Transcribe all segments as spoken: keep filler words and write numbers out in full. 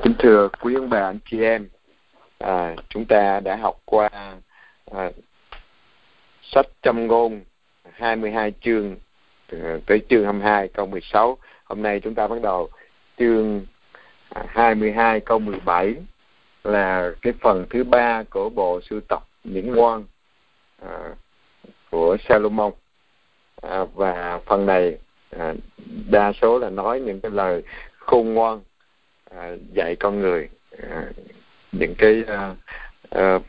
Kính thưa quý ông bà anh chị em, à, chúng ta đã học qua à, sách Châm Ngôn hai mươi hai chương tới chương hai mươi hai câu mười sáu. Hôm nay chúng ta bắt đầu chương hai mươi hai câu mười bảy, là cái phần thứ ba của bộ sưu tập những ngoan à, của Salomon. À, và phần này à, đa số là nói những cái lời khôn ngoan, à, dạy con người à, những cái à, à,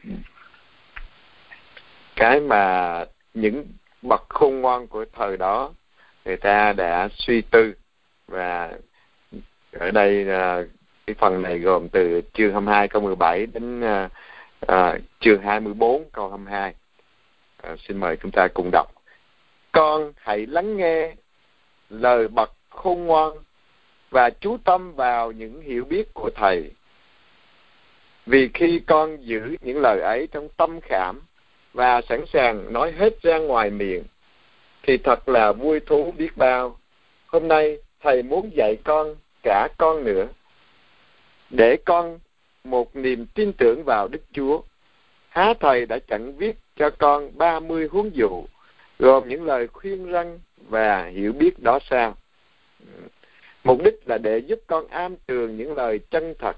cái mà những bậc khôn ngoan của thời đó người ta đã suy tư. Và ở đây là cái phần này gồm từ chương hai mươi hai câu mười bảy đến à, à, chương hai mươi bốn câu hai mươi hai. À, xin mời chúng ta cùng đọc. Con hãy lắng nghe lời bậc khôn ngoan và chú tâm vào những hiểu biết của thầy. Vì khi con giữ những lời ấy trong tâm khảm và sẵn sàng nói hết ra ngoài miệng, thì thật là vui thú biết bao. Hôm nay thầy muốn dạy con cả con nữa, để con một niềm tin tưởng vào Đức Chúa. Há thầy đã chẳng viết cho con ba mươi huấn dụ, gồm những lời khuyên răn và hiểu biết đó sao? Mục đích là để giúp con am tường những lời chân thật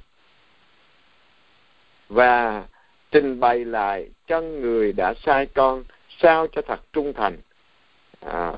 và trình bày lại cho người đã sai con sao cho thật trung thành. À,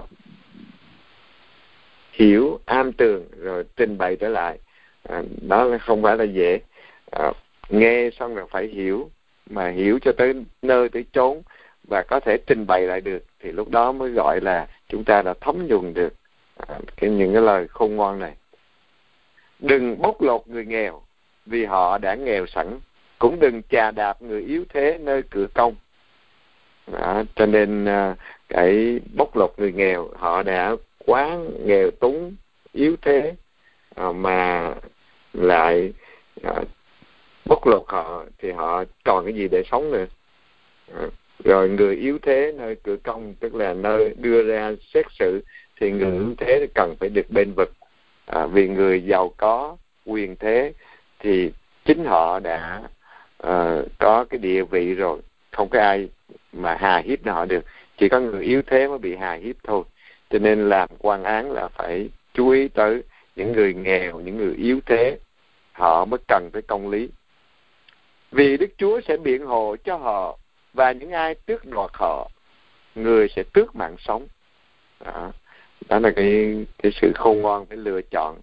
hiểu, am tường rồi trình bày trở lại, à, đó là không phải là dễ. À, nghe xong rồi phải hiểu, mà hiểu cho tới nơi tới chốn và có thể trình bày lại được, thì lúc đó mới gọi là chúng ta đã thấm nhuần được à, cái những cái lời khôn ngoan này. Đừng bóc lột người nghèo vì họ đã nghèo sẵn, cũng đừng chà đạp người yếu thế nơi cửa công. Đó, cho nên uh, cái bóc lột người nghèo, họ đã quá nghèo túng, yếu thế, uh, mà lại uh, bóc lột họ, thì họ còn cái gì để sống nữa. Uh, rồi người yếu thế nơi cửa công, tức là nơi đưa ra xét xử, thì người yếu thế cần phải được bên vực. À, vì người giàu có, quyền thế thì chính họ đã uh, có cái địa vị rồi, không có ai mà hà hiếp họ được, chỉ có người yếu thế mới bị hà hiếp thôi. Cho nên làm quan án là phải chú ý tới những người nghèo, những người yếu thế, họ mới cần tới công lý. Vì Đức Chúa sẽ biện hộ cho họ, và những ai tước đoạt họ, người sẽ tước mạng sống. Đó, đó là cái, cái sự khôn ngoan phải lựa chọn.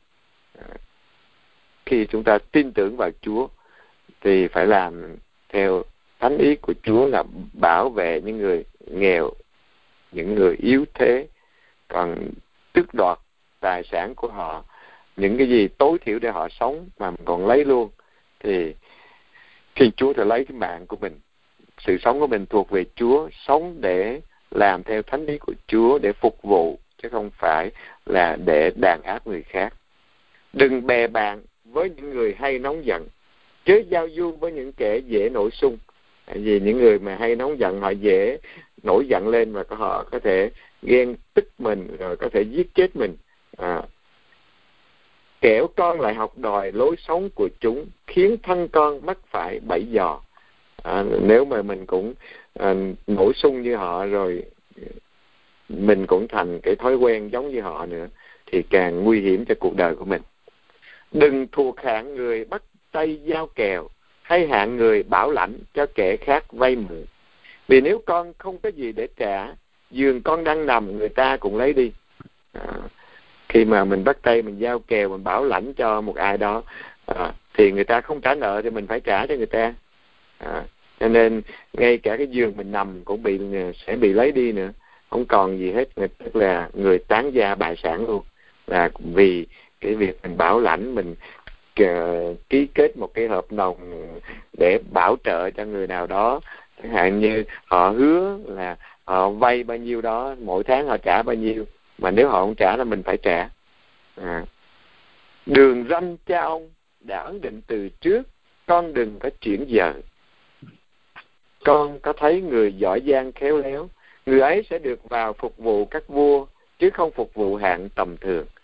Khi chúng ta tin tưởng vào Chúa thì phải làm theo thánh ý của Chúa, là bảo vệ những người nghèo, những người yếu thế. Còn tước đoạt tài sản của họ, những cái gì tối thiểu để họ sống mà còn lấy luôn, thì Thiên Chúa sẽ lấy cái mạng của mình. Sự sống của mình thuộc về Chúa, sống để làm theo thánh ý của Chúa, để phục vụ, chứ không phải là để đàn áp người khác. Đừng bè bạn với những người hay nóng giận, chớ giao du với những kẻ dễ nổi xung. Vì những người mà hay nóng giận, họ dễ nổi giận lên và họ có thể ghen tức mình, rồi có thể giết chết mình. À, kẻo con lại học đòi lối sống của chúng, khiến thân con mắc phải bẫy dò. À, nếu mà mình cũng à, nổi xung như họ, rồi mình cũng thành cái thói quen giống như họ nữa, thì càng nguy hiểm cho cuộc đời của mình. Đừng thuộc hạng người bắt tay giao kèo, hay hạng người bảo lãnh cho kẻ khác vay mượn. Vì nếu con không có gì để trả, giường con đang nằm người ta cũng lấy đi. À, khi mà mình bắt tay, mình giao kèo, mình bảo lãnh cho một ai đó, à, thì người ta không trả nợ thì mình phải trả cho người ta. À, cho nên ngay cả cái giường mình nằm cũng bị sẽ bị lấy đi nữa, không còn gì hết. Tức là người tán gia bại sản luôn, là vì cái việc mình bảo lãnh, mình uh, ký kết một cái hợp đồng để bảo trợ cho người nào đó. Chẳng hạn như họ hứa là họ vay bao nhiêu đó, mỗi tháng họ trả bao nhiêu, mà nếu họ không trả là mình phải trả. À. Đường ranh cha ông đã ấn định từ trước, con đừng có chuyển dời. Con có thấy người giỏi giang khéo léo, người ấy sẽ được vào phục vụ các vua, chứ không phục vụ hạng tầm thường.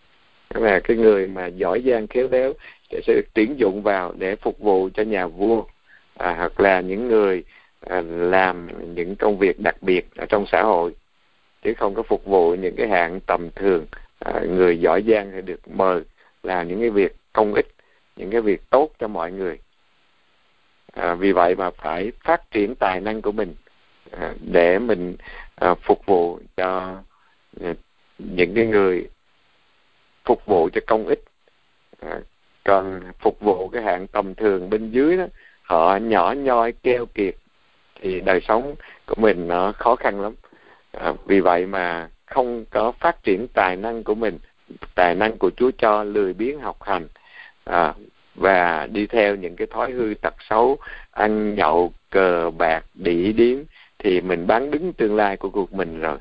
là cái người mà giỏi giang khéo léo sẽ được tuyển dụng vào để phục vụ cho nhà vua, à, hoặc là những người à, làm những công việc đặc biệt ở trong xã hội, chứ không có phục vụ những cái hạng tầm thường. À, người giỏi giang thì được mời làm những cái việc công ích, những cái việc tốt cho mọi người. À, vì vậy mà phải phát triển tài năng của mình à, để mình à, phục vụ cho à, những cái người phục vụ cho công ích. À, còn phục vụ cái hạng tầm thường bên dưới đó, họ nhỏ nhoi keo kiệt thì đời sống của mình nó khó khăn lắm. À, vì vậy mà không có phát triển tài năng của mình, tài năng của Chúa cho lười biếng học hành, à, và đi theo những cái thói hư tật xấu, ăn nhậu, cờ bạc, đỉ điếm, thì mình bán đứng tương lai của cuộc mình rồi.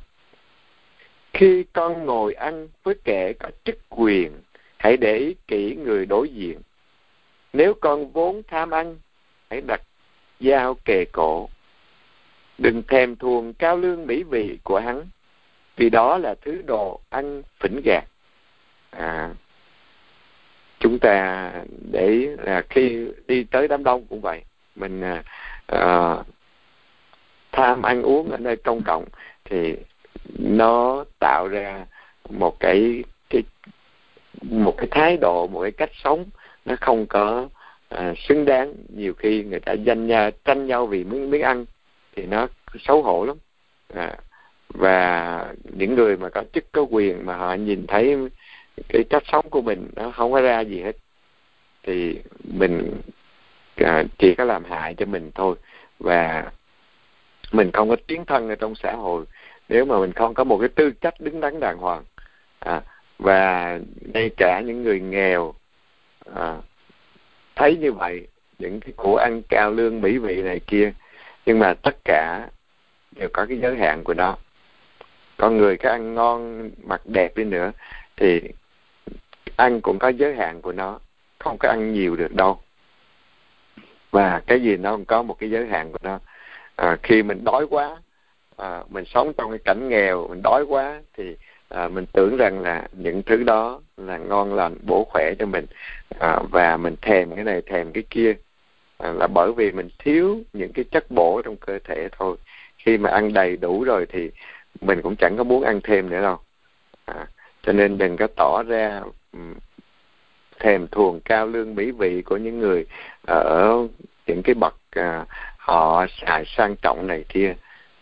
Khi con ngồi ăn với kẻ có chức quyền, hãy để ý kỹ người đối diện. Nếu con vốn tham ăn, hãy đặt dao kề cổ. Đừng thèm thuồng cao lương mỹ vị của hắn, vì đó là thứ đồ ăn phỉnh gạt. À, chúng ta để là khi đi tới đám đông cũng vậy, mình à, à, tham ăn uống ở nơi công cộng thì nó tạo ra một cái cái một cái thái độ, một cái cách sống nó không có à, xứng đáng. Nhiều khi người ta danh nhau, tranh nhau vì miếng miếng ăn thì nó xấu hổ lắm. À, và những người mà có chức có quyền mà họ nhìn thấy cái cách sống của mình nó không có ra gì hết thì mình à, chỉ có làm hại cho mình thôi, và mình không có tiến thân ở trong xã hội nếu mà mình không có một cái tư cách đứng đắn đàng hoàng. À, và ngay cả những người nghèo à, thấy như vậy, những cái của ăn cao lương mỹ vị này kia, nhưng mà tất cả đều có cái giới hạn của nó. Con người có ăn ngon mặc đẹp đi nữa thì ăn cũng có giới hạn của nó, không có ăn nhiều được đâu. Và cái gì nó cũng có một cái giới hạn của nó. À, khi mình đói quá, à, mình sống trong cái cảnh nghèo, mình đói quá thì à, mình tưởng rằng là những thứ đó là ngon lành, bổ khỏe cho mình, à, và mình thèm cái này thèm cái kia, à, là bởi vì mình thiếu những cái chất bổ trong cơ thể thôi. Khi mà ăn đầy đủ rồi thì mình cũng chẳng có muốn ăn thêm nữa đâu. À, cho nên đừng có tỏ ra um, thèm thuồng cao lương mỹ vị của những người ở những cái bậc à, họ xài sang trọng này kia.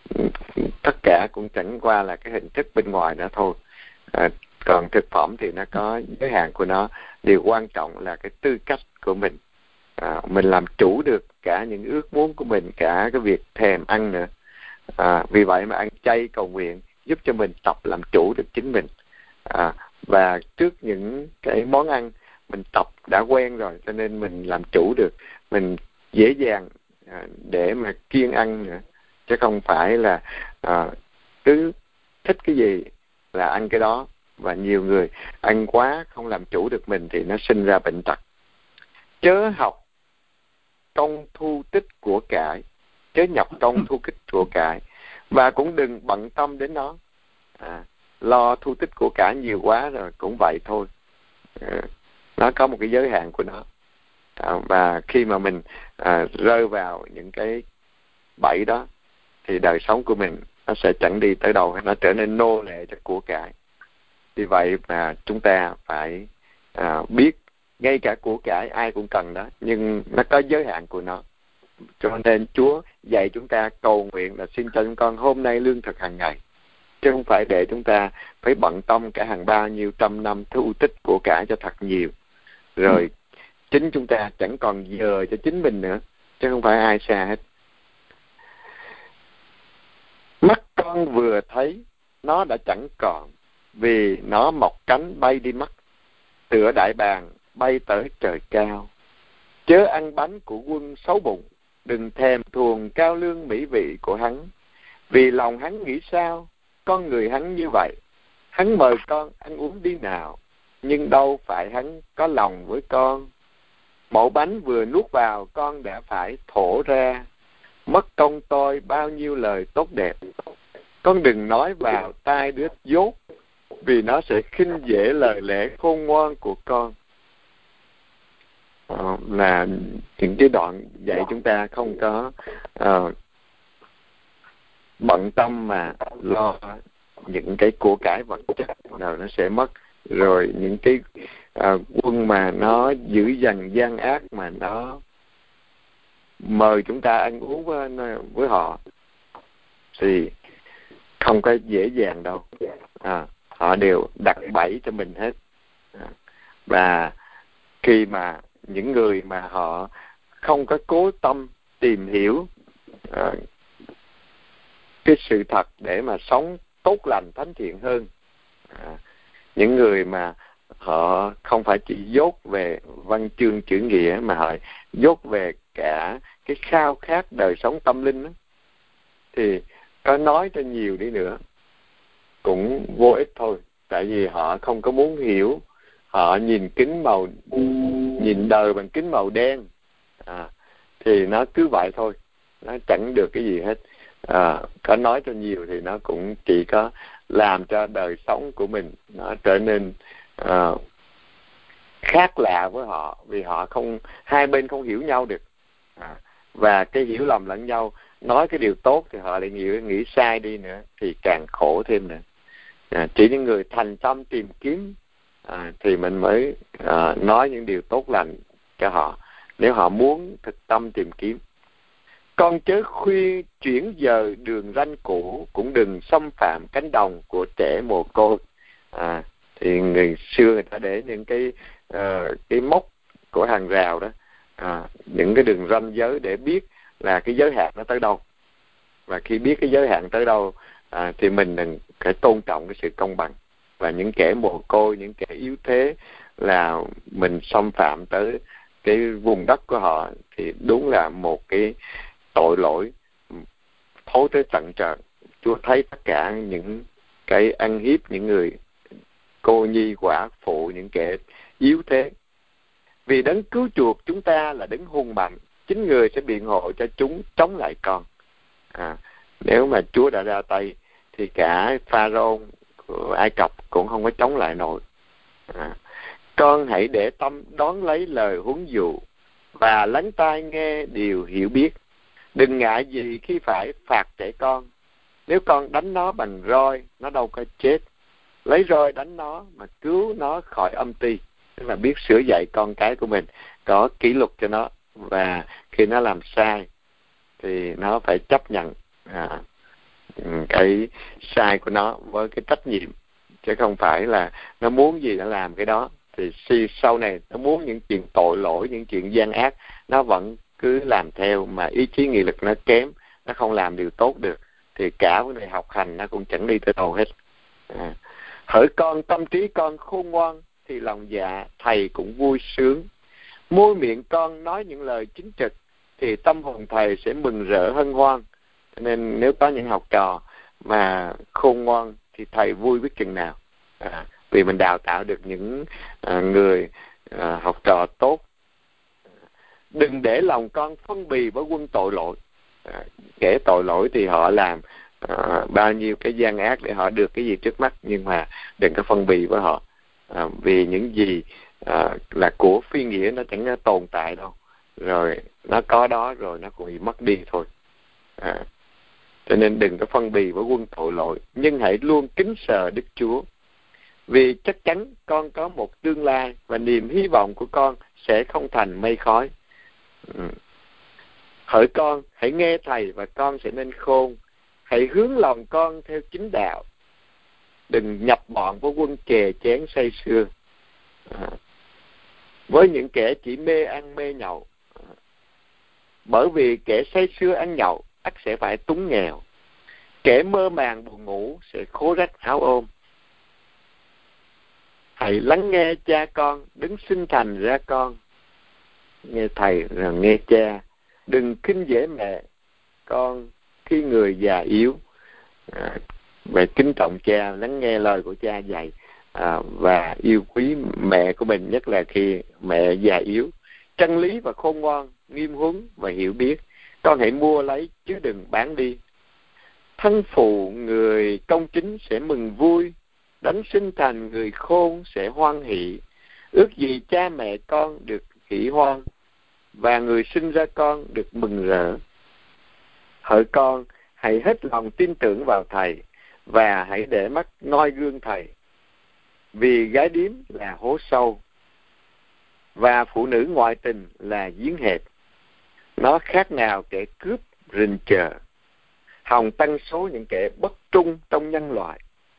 Tất cả cũng chẳng qua là cái hình thức bên ngoài đó thôi. À, còn thực phẩm thì nó có giới hạn của nó. Điều quan trọng là cái tư cách của mình. À, mình làm chủ được cả những ước muốn của mình, cả cái việc thèm ăn nữa. À, vì vậy mà ăn chay cầu nguyện giúp cho mình tập làm chủ được chính mình. À, và trước những cái món ăn mình tập đã quen rồi, cho nên mình làm chủ được, mình dễ dàng à, để mà kiêng ăn nữa, chứ không phải là à, cứ thích cái gì là ăn cái đó. Và nhiều người ăn quá không làm chủ được mình thì nó sinh ra bệnh tật. Chớ học công thu tích của cải, chớ nhập công thu tích của cải, và cũng đừng bận tâm đến nó. À, lo thu tích của cải nhiều quá rồi cũng vậy thôi. À, nó có một cái giới hạn của nó. À, và khi mà mình à, rơi vào những cái bẫy đó thì đời sống của mình nó sẽ chẳng đi tới đâu, nó trở nên nô lệ cho của cải. Vì vậy mà chúng ta phải à, biết ngay cả của cải ai cũng cần đó, nhưng nó có giới hạn của nó. Cho nên Chúa dạy chúng ta cầu nguyện là xin cho chúng con hôm nay lương thực hàng ngày, chứ không phải để chúng ta phải bận tâm cả hàng bao nhiêu trăm năm thu tích của cải cho thật nhiều, rồi chính chúng ta chẳng còn giờ cho chính mình nữa, chứ không phải ai xa hết. Mắt con vừa thấy nó đã chẳng còn, vì nó mọc cánh bay đi mất, tựa đại bàng bay tới trời cao. Chớ ăn bánh của quân xấu bụng, đừng thèm thuồng cao lương mỹ vị của hắn, vì lòng hắn nghĩ sao, con người hắn như vậy. Hắn mời con ăn uống đi nào, nhưng đâu phải hắn có lòng với con. Mẩu bánh vừa nuốt vào con đã phải thổ ra, mất công tôi bao nhiêu lời tốt đẹp. Con đừng nói vào tai đứa dốt, vì nó sẽ khinh dễ lời lẽ khôn ngoan của con. Ờ, là những cái đoạn dạy chúng ta không có uh, bận tâm mà lo những cái của cải vật chất nào nó sẽ mất, rồi những cái uh, quân mà nó dữ dằn gian ác mà nó mời chúng ta ăn uống với, với họ thì không có dễ dàng đâu. À, họ đều đặt bẫy cho mình hết. À, và khi mà những người mà họ không có cố tâm tìm hiểu à, cái sự thật để mà sống tốt lành thánh thiện hơn, à, những người mà họ không phải chỉ dốt về văn chương chữ nghĩa mà họ dốt về cả cái khao khát đời sống tâm linh đó, thì có nói cho nhiều đi nữa cũng vô ích thôi. Tại vì họ không có muốn hiểu, họ nhìn kính màu nhìn đời bằng kính màu đen, à, thì nó cứ vậy thôi, nó chẳng được cái gì hết. À, có nói cho nhiều thì nó cũng chỉ có làm cho đời sống của mình nó trở nên uh, khác lạ với họ, vì họ không, hai bên không hiểu nhau được. À, và cái hiểu lầm lẫn nhau, nói cái điều tốt thì họ lại nghĩ, nghĩ sai đi nữa, thì càng khổ thêm nữa. À, chỉ những người thành tâm tìm kiếm à, thì mình mới à, nói những điều tốt lành cho họ, nếu họ muốn thực tâm tìm kiếm. Con chớ khuyên chuyển giờ đường ranh cũ, cũng đừng xâm phạm cánh đồng của trẻ mồ côi. À, thì người xưa người ta để những cái uh, cái mốc của hàng rào đó, à, những cái đường ranh giới để biết là cái giới hạn nó tới đâu. Và khi biết cái giới hạn tới đâu à, thì mình đừng phải tôn trọng cái sự công bằng. Và những kẻ mồ côi, những kẻ yếu thế là mình xâm phạm tới cái vùng đất của họ thì đúng là một cái tội lỗi thối tới tận trời. Chúa thấy tất cả những cái ăn hiếp những người cô nhi quả phụ, những kẻ yếu thế. Vì đấng cứu chuộc chúng ta là đấng hùng mạnh, chính người sẽ biện hộ cho chúng chống lại con. À, nếu mà Chúa đã ra tay thì cả Pharaoh của Ai Cập cũng không có chống lại nổi. À, con hãy để tâm đón lấy lời huấn dụ và lắng tai nghe điều hiểu biết. Đừng ngại gì khi phải phạt trẻ con. Nếu con đánh nó bằng roi, nó đâu có chết. Lấy roi đánh nó mà cứu nó khỏi âm ty. Tức là biết sửa dạy con cái của mình, có kỷ luật cho nó. Và khi nó làm sai thì nó phải chấp nhận à, cái sai của nó với cái trách nhiệm, chứ không phải là nó muốn gì nó làm cái đó. Thì sau này nó muốn những chuyện tội lỗi, những chuyện gian ác, nó vẫn cứ làm theo, mà ý chí nghị lực nó kém, nó không làm điều tốt được, thì cả vấn đề học hành nó cũng chẳng đi tới đâu hết. À, hỡi con, tâm trí con khôn ngoan thì lòng dạ thầy cũng vui sướng. Môi miệng con nói những lời chính trực thì tâm hồn thầy sẽ mừng rỡ hân hoan. Nên nếu có những học trò mà khôn ngoan thì thầy vui biết chừng nào. À, vì mình đào tạo được những à, người à, học trò tốt. Đừng để lòng con phân bì với quân tội lỗi. À, kẻ tội lỗi thì họ làm à, bao nhiêu cái gian ác để họ được cái gì trước mắt, nhưng mà đừng có phân bì với họ. À, vì những gì à, là của phi nghĩa nó chẳng tồn tại đâu, rồi nó có đó rồi nó cũng bị mất đi thôi. À, cho nên đừng có phân bì với quân tội lỗi, nhưng hãy luôn kính sợ Đức Chúa, vì chắc chắn con có một tương lai và niềm hy vọng của con sẽ không thành mây khói. Ừ. Hỡi con, hãy nghe thầy và con sẽ nên khôn. Hãy hướng lòng con theo chính đạo, đừng nhập bọn với quân chè chén say sưa, à, với những kẻ chỉ mê ăn mê nhậu. À, bởi vì kẻ say sưa ăn nhậu ắt sẽ phải túng nghèo, kẻ mơ màng buồn ngủ sẽ khố rách áo ôm. Hãy lắng nghe cha con, đứng sinh thành ra con. Nghe thầy rồi nghe cha. Đừng khinh dễ mẹ con khi người già yếu. À, về kính trọng cha, lắng nghe lời của cha dạy, à, và yêu quý mẹ của mình, nhất là khi mẹ già yếu. Chân lý và khôn ngoan, nghiêm huấn và hiểu biết, con hãy mua lấy chứ đừng bán đi. Thân phụ người công chính sẽ mừng vui, Đấng sinh thành người khôn sẽ hoan hỷ, ước gì cha mẹ con được hỷ hoan, và người sinh ra con được mừng rỡ. Hỡi con, hãy hết lòng tin tưởng vào Thầy, và hãy để mắt noi gương Thầy. Vì gái điếm là hố sâu, và phụ nữ ngoại tình là giếng hẹp. Nó khác nào kẻ cướp rình chờ, hòng tăng số những kẻ bất trung trong nhân loại.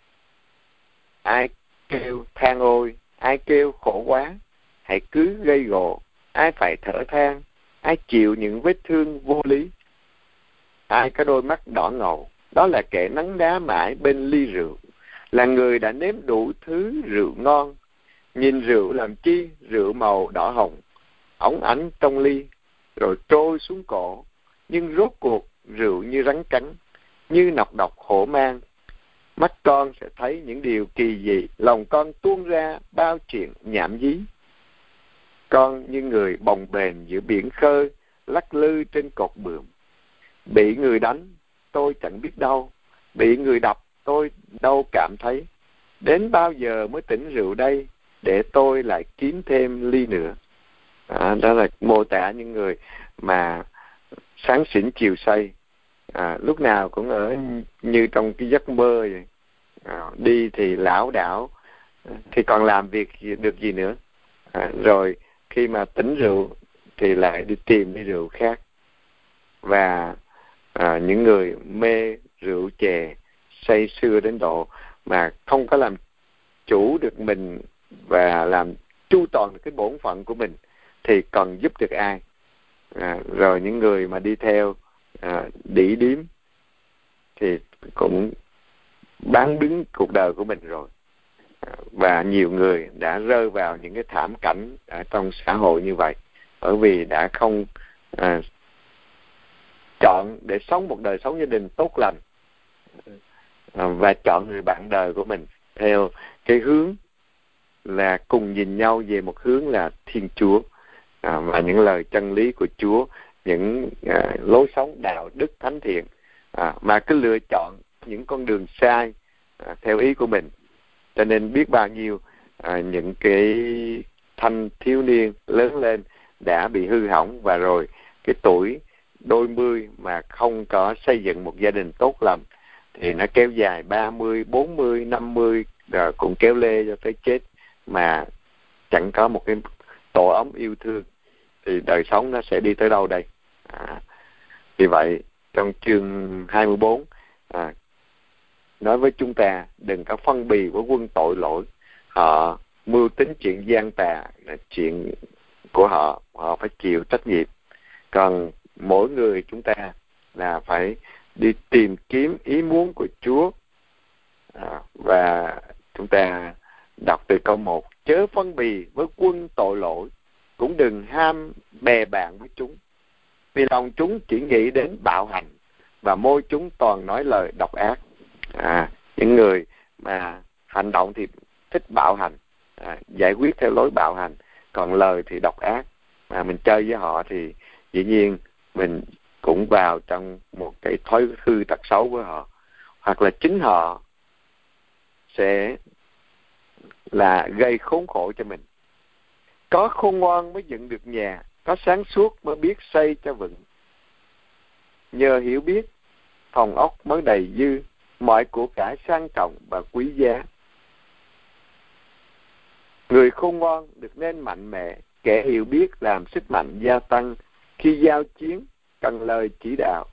Ai kêu than ôi, ai kêu khổ quá, hãy cứ gây gổ. Ai phải thở than, ai chịu những vết thương vô lý. Ai có đôi mắt đỏ ngầu, đó là kẻ nắng đá mãi bên ly rượu, là người đã nếm đủ thứ rượu ngon. Nhìn rượu làm chi, rượu màu đỏ hồng, óng ánh trong ly, rồi trôi xuống cổ. Nhưng rốt cuộc rượu như rắn cắn, như nọc độc hổ mang. Mắt con sẽ thấy những điều kỳ dị, lòng con tuôn ra bao chuyện nhảm nhí. Con như người bồng bềnh giữa biển khơi, lắc lư trên cột buồm. Bị người đánh, tôi chẳng biết đâu. Bị người đập, tôi đâu cảm thấy. Đến bao giờ mới tỉnh rượu đây, để tôi lại kiếm thêm ly nữa. À, đó là mô tả những người mà sáng xỉn chiều say, à, lúc nào cũng ở như trong cái giấc mơ vậy. À, đi thì lảo đảo, thì còn làm việc gì, được gì nữa. À, rồi khi mà tỉnh rượu thì lại đi tìm đi rượu khác. Và à, những người mê rượu chè, say sưa đến độ mà không có làm chủ được mình và làm chu toàn được cái bổn phận của mình thì còn giúp được ai. À, rồi những người mà đi theo à, đỉ điếm thì cũng bán đứng cuộc đời của mình rồi. À, và nhiều người đã rơi vào những cái thảm cảnh ở trong xã hội như vậy, bởi vì đã không à, chọn để sống một đời sống gia đình tốt lành, à, và chọn người bạn đời của mình theo cái hướng là cùng nhìn nhau về một hướng là Thiên Chúa, à, và những lời chân lý của Chúa, những à, lối sống đạo đức thánh thiện, à, mà cứ lựa chọn những con đường sai à, theo ý của mình. Cho nên biết bao nhiêu à, những cái thanh thiếu niên lớn lên đã bị hư hỏng, và rồi cái tuổi đôi mươi mà không có xây dựng một gia đình tốt lành thì nó kéo dài ba mươi, bốn mươi, năm mươi, rồi cũng kéo lê cho tới chết mà chẳng có một cái tổ ấm yêu thương, thì đời sống nó sẽ đi tới đâu đây? À, vì vậy trong chương hai mươi bốn à, nói với chúng ta đừng có phân bì với quân tội lỗi. Họ mưu tính chuyện gian tà là chuyện của họ, họ phải chịu trách nhiệm. Còn mỗi người chúng ta là phải đi tìm kiếm ý muốn của Chúa. À, và chúng ta đọc từ câu một: chớ phân bì với quân tội lỗi, cũng đừng ham bè bạn với chúng, vì lòng chúng chỉ nghĩ đến bạo hành, và môi chúng toàn nói lời độc ác. À, những người mà hành động thì thích bạo hành, à, giải quyết theo lối bạo hành, còn lời thì độc ác. Mà mình chơi với họ thì dĩ nhiên mình cũng vào trong một cái thói hư tật xấu của họ, hoặc là chính họ sẽ là gây khốn khổ cho mình. Có khôn ngoan mới dựng được nhà, có sáng suốt mới biết xây cho vững. Nhờ hiểu biết, phòng ốc mới đầy dư, mọi của cải sang trọng và quý giá. Người khôn ngoan được nên mạnh mẽ, kẻ hiểu biết làm sức mạnh gia tăng. Khi giao chiến, cần lời chỉ đạo.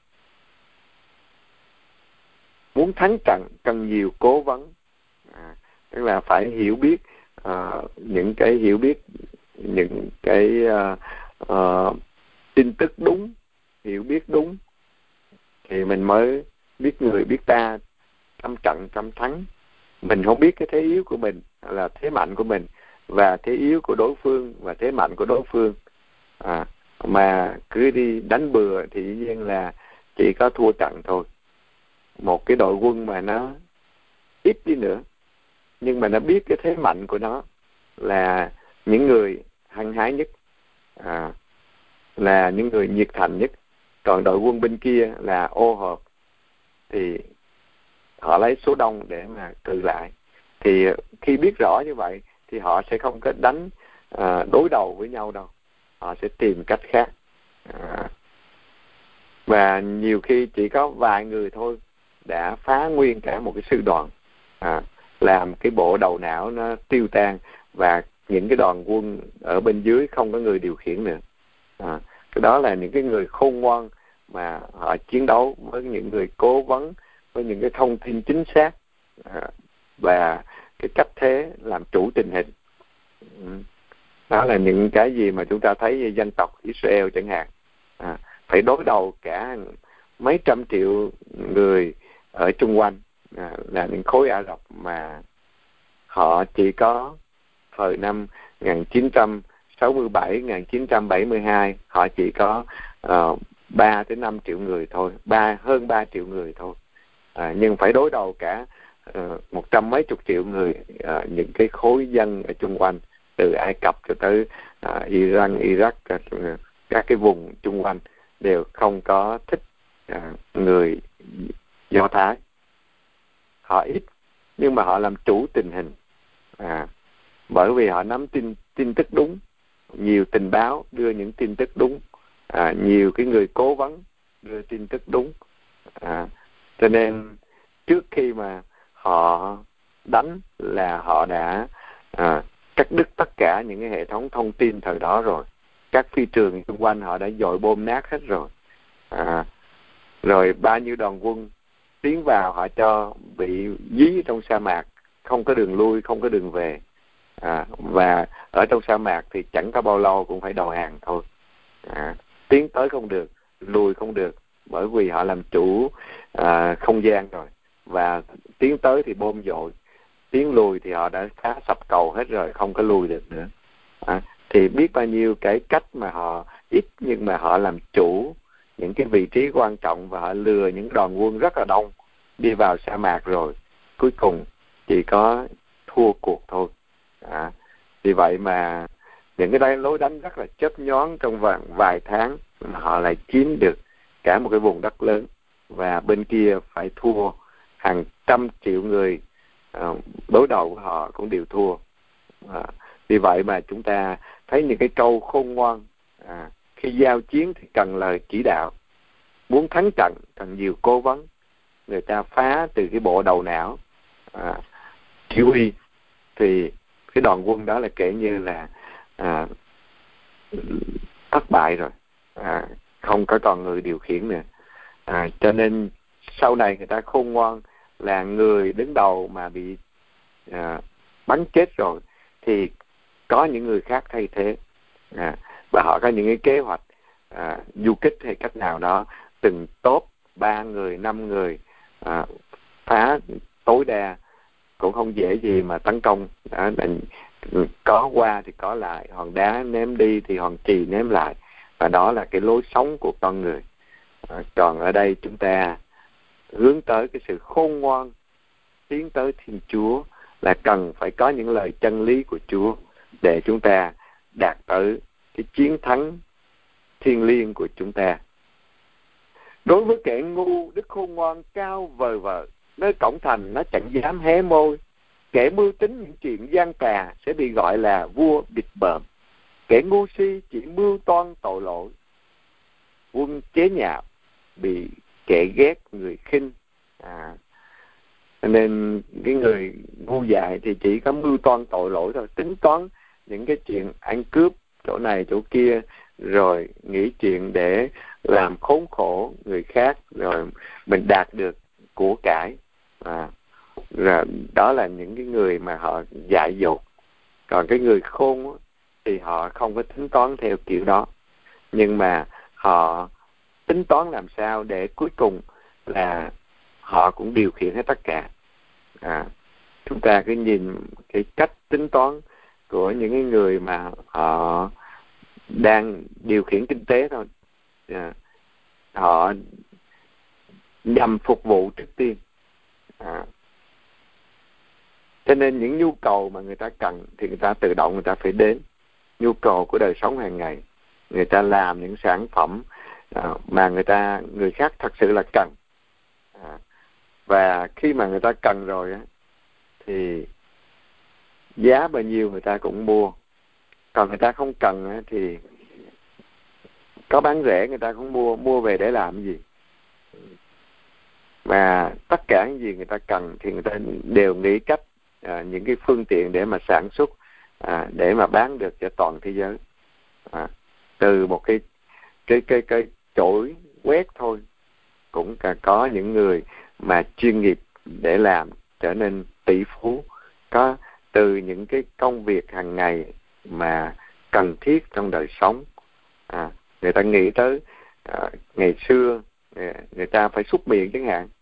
Muốn thắng trận, cần nhiều cố vấn. À, tức là phải hiểu biết uh, những cái hiểu biết, những cái uh, uh, tin tức đúng, hiểu biết đúng, thì mình mới biết người biết ta, trăm trận trăm thắng. Mình không biết cái thế yếu của mình là thế mạnh của mình, và thế yếu của đối phương và thế mạnh của đối phương, à, mà cứ đi đánh bừa thì dĩ nhiên là chỉ có thua trận thôi. Một cái đội quân mà nó ít đi nữa, nhưng mà nó biết cái thế mạnh của nó là những người hăng hái nhất, à, là những người nhiệt thành nhất, còn đội quân bên kia là ô hợp, thì họ lấy số đông để mà cự lại. Thì khi biết rõ như vậy thì họ sẽ không có đánh à, đối đầu với nhau đâu, họ sẽ tìm cách khác. À, và nhiều khi chỉ có vài người thôi đã phá nguyên cả một cái sư đoàn, à, làm cái bộ đầu não nó tiêu tan, và những cái đoàn quân ở bên dưới không có người điều khiển nữa. À, cái đó là những cái người khôn ngoan mà họ chiến đấu với những người cố vấn, với những cái thông tin chính xác, à, và cái cách thế làm chủ tình hình. Đó là những cái gì mà chúng ta thấy dân tộc Israel chẳng hạn, à, phải đối đầu cả mấy trăm triệu người ở chung quanh, à, là những khối Ả Rập mà họ chỉ có thời năm một nghìn chín trăm sáu mươi bảy, một nghìn chín trăm bảy mươi hai, họ chỉ có uh, ba đến năm triệu người thôi, ba hơn ba triệu người thôi, à, nhưng phải đối đầu cả uh, một trăm mấy chục triệu người, uh, những cái khối dân ở chung quanh, từ Ai Cập cho tới uh, Iran, Iraq, uh, các cái vùng chung quanh đều không có thích uh, người Do Thái. Họ ít nhưng mà họ làm chủ tình hình, à, bởi vì họ nắm tin tin tức đúng, nhiều tình báo đưa những tin tức đúng, à, nhiều cái người cố vấn đưa tin tức đúng, à, cho nên trước khi mà họ đánh là họ đã à, cắt đứt tất cả những cái hệ thống thông tin thời đó rồi, các phi trường xung quanh họ đã dội bom nát hết rồi, à, rồi bao nhiêu đoàn quân tiến vào họ cho bị dí trong sa mạc, không có đường lui, không có đường về, à, và ở trong sa mạc thì chẳng có bao lâu cũng phải đầu hàng thôi, à, tiến tới không được, lùi không được, bởi vì họ làm chủ à, không gian rồi, và tiến tới thì bom dội, tiến lùi thì họ đã phá sập cầu hết rồi, không có lùi được nữa, à, thì biết bao nhiêu cái cách mà họ ít nhưng mà họ làm chủ những cái vị trí quan trọng, và họ lừa những đoàn quân rất là đông đi vào sa mạc, rồi cuối cùng chỉ có thua cuộc thôi. À, vì vậy mà những cái đây lối đánh rất là chớp nhoáng, trong vòng vài tháng mà họ lại chiếm được cả một cái vùng đất lớn, và bên kia phải thua hàng trăm triệu người à, đối đầu của họ cũng đều thua. À, vì vậy mà chúng ta thấy những cái câu khôn ngoan, à, khi giao chiến thì cần lời chỉ đạo, muốn thắng trận cần nhiều cố vấn, người ta phá từ cái bộ đầu não à, chỉ huy, thì cái đoàn quân đó là kể như là à, thất bại rồi, à, không có còn người điều khiển nữa, à, cho nên sau này người ta khôn ngoan là người đứng đầu mà bị à, bắn chết rồi thì có những người khác thay thế, à, và họ có những cái kế hoạch à, du kích hay cách nào đó, từng tốp ba người, năm người à, phá tối đa cũng không dễ gì mà tấn công. Đó, có qua thì có lại, hòn đá ném đi thì hòn chì ném lại, và đó là cái lối sống của con người. À, còn ở đây chúng ta hướng tới cái sự khôn ngoan, tiến tới Thiên Chúa, là cần phải có những lời chân lý của Chúa để chúng ta đạt tới cái chiến thắng thiêng liêng của chúng ta. Đối với kẻ ngu, đức khôn ngoan cao vời vợi, nơi cổng thành nó chẳng dám hé môi. Kẻ mưu tính những chuyện gian tà sẽ bị gọi là vua bịt bợm. Kẻ ngu si chỉ mưu toan tội lỗi, quân chế nhạo bị kẻ ghét người khinh. À, nên cái người ngu dại thì chỉ có mưu toan tội lỗi thôi, tính toán những cái chuyện ăn cướp chỗ này chỗ kia, rồi nghĩ chuyện để làm khốn khổ người khác, rồi mình đạt được của cải. À, rồi đó là những cái người mà họ dại dột. Còn cái người khôn thì họ không có tính toán theo kiểu đó, nhưng mà họ tính toán làm sao để cuối cùng là họ cũng điều khiển hết tất cả. À, chúng ta cứ nhìn cái cách tính toán của những cái người mà họ đang điều khiển kinh tế thôi, à, họ nhằm phục vụ trước tiên. À, cho nên những nhu cầu mà người ta cần thì người ta tự động người ta phải đến. Nhu cầu của đời sống hàng ngày, người ta làm những sản phẩm à, mà người ta người khác thật sự là cần. À, và khi mà người ta cần rồi á, thì giá bao nhiêu người ta cũng mua. Còn người ta không cần thì có bán rẻ người ta không mua. Mua về để làm cái gì? Mà tất cả những gì người ta cần thì người ta đều nghĩ cách à, những cái phương tiện để mà sản xuất, à, để mà bán được cho toàn thế giới. À, từ một cái cái cái cái chổi quét thôi cũng cả có những người mà chuyên nghiệp để làm trở nên tỷ phú, có từ những cái công việc hàng ngày mà cần thiết trong đời sống. À, người ta nghĩ tới à, ngày xưa người ta phải xúc miệng chẳng hạn,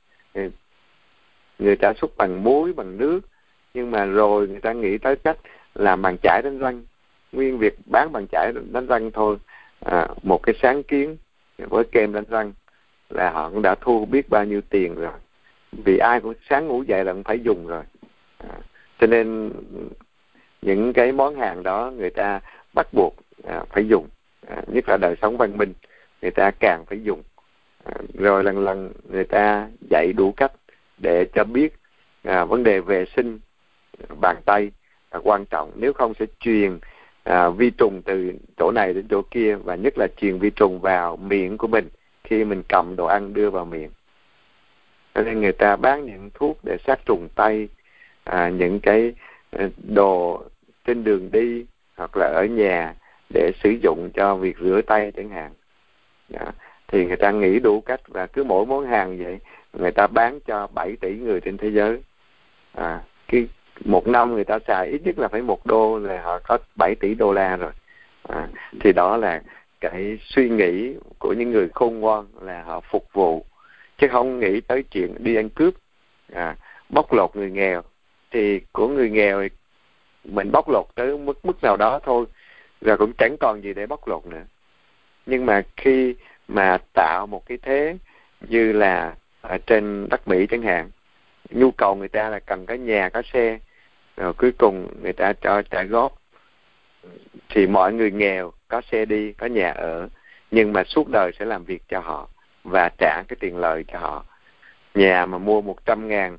người ta xúc bằng muối, bằng nước, nhưng mà rồi người ta nghĩ tới cách làm bằng chải đánh răng. Nguyên việc bán bằng chải đánh răng thôi, à, một cái sáng kiến với kem đánh răng là họ cũng đã thu biết bao nhiêu tiền rồi, vì ai cũng sáng ngủ dậy là cũng phải dùng rồi. À, cho nên những cái món hàng đó người ta bắt buộc à, phải dùng, à, nhất là đời sống văn minh người ta càng phải dùng. À, rồi lần lần người ta dạy đủ cách để cho biết à, vấn đề vệ sinh bàn tay là quan trọng, nếu không sẽ truyền à, vi trùng từ chỗ này đến chỗ kia, và nhất là truyền vi trùng vào miệng của mình khi mình cầm đồ ăn đưa vào miệng. Cho nên người ta bán những thuốc để sát trùng tay, à, những cái đồ trên đường đi hoặc là ở nhà để sử dụng cho việc rửa tay chẳng hạn. Đó. Thì người ta nghĩ đủ cách, và cứ mỗi món hàng vậy người ta bán cho bảy tỷ người trên thế giới. À, cái một năm người ta xài ít nhất là phải một đô là họ có bảy tỷ đô la rồi. À, thì đó là cái suy nghĩ của những người khôn ngoan, là họ phục vụ chứ không nghĩ tới chuyện đi ăn cướp, à, bóc lột người nghèo. Thì của người nghèo mình bóc lột tới mức mức nào đó thôi, rồi cũng chẳng còn gì để bóc lột nữa. Nhưng mà khi mà tạo một cái thế như là ở trên đất Mỹ chẳng hạn, nhu cầu người ta là cần có nhà, có xe, rồi cuối cùng người ta cho trả góp, thì mọi người nghèo có xe đi, có nhà ở, nhưng mà suốt đời sẽ làm việc cho họ và trả cái tiền lời cho họ. Nhà mà mua một trăm ngàn,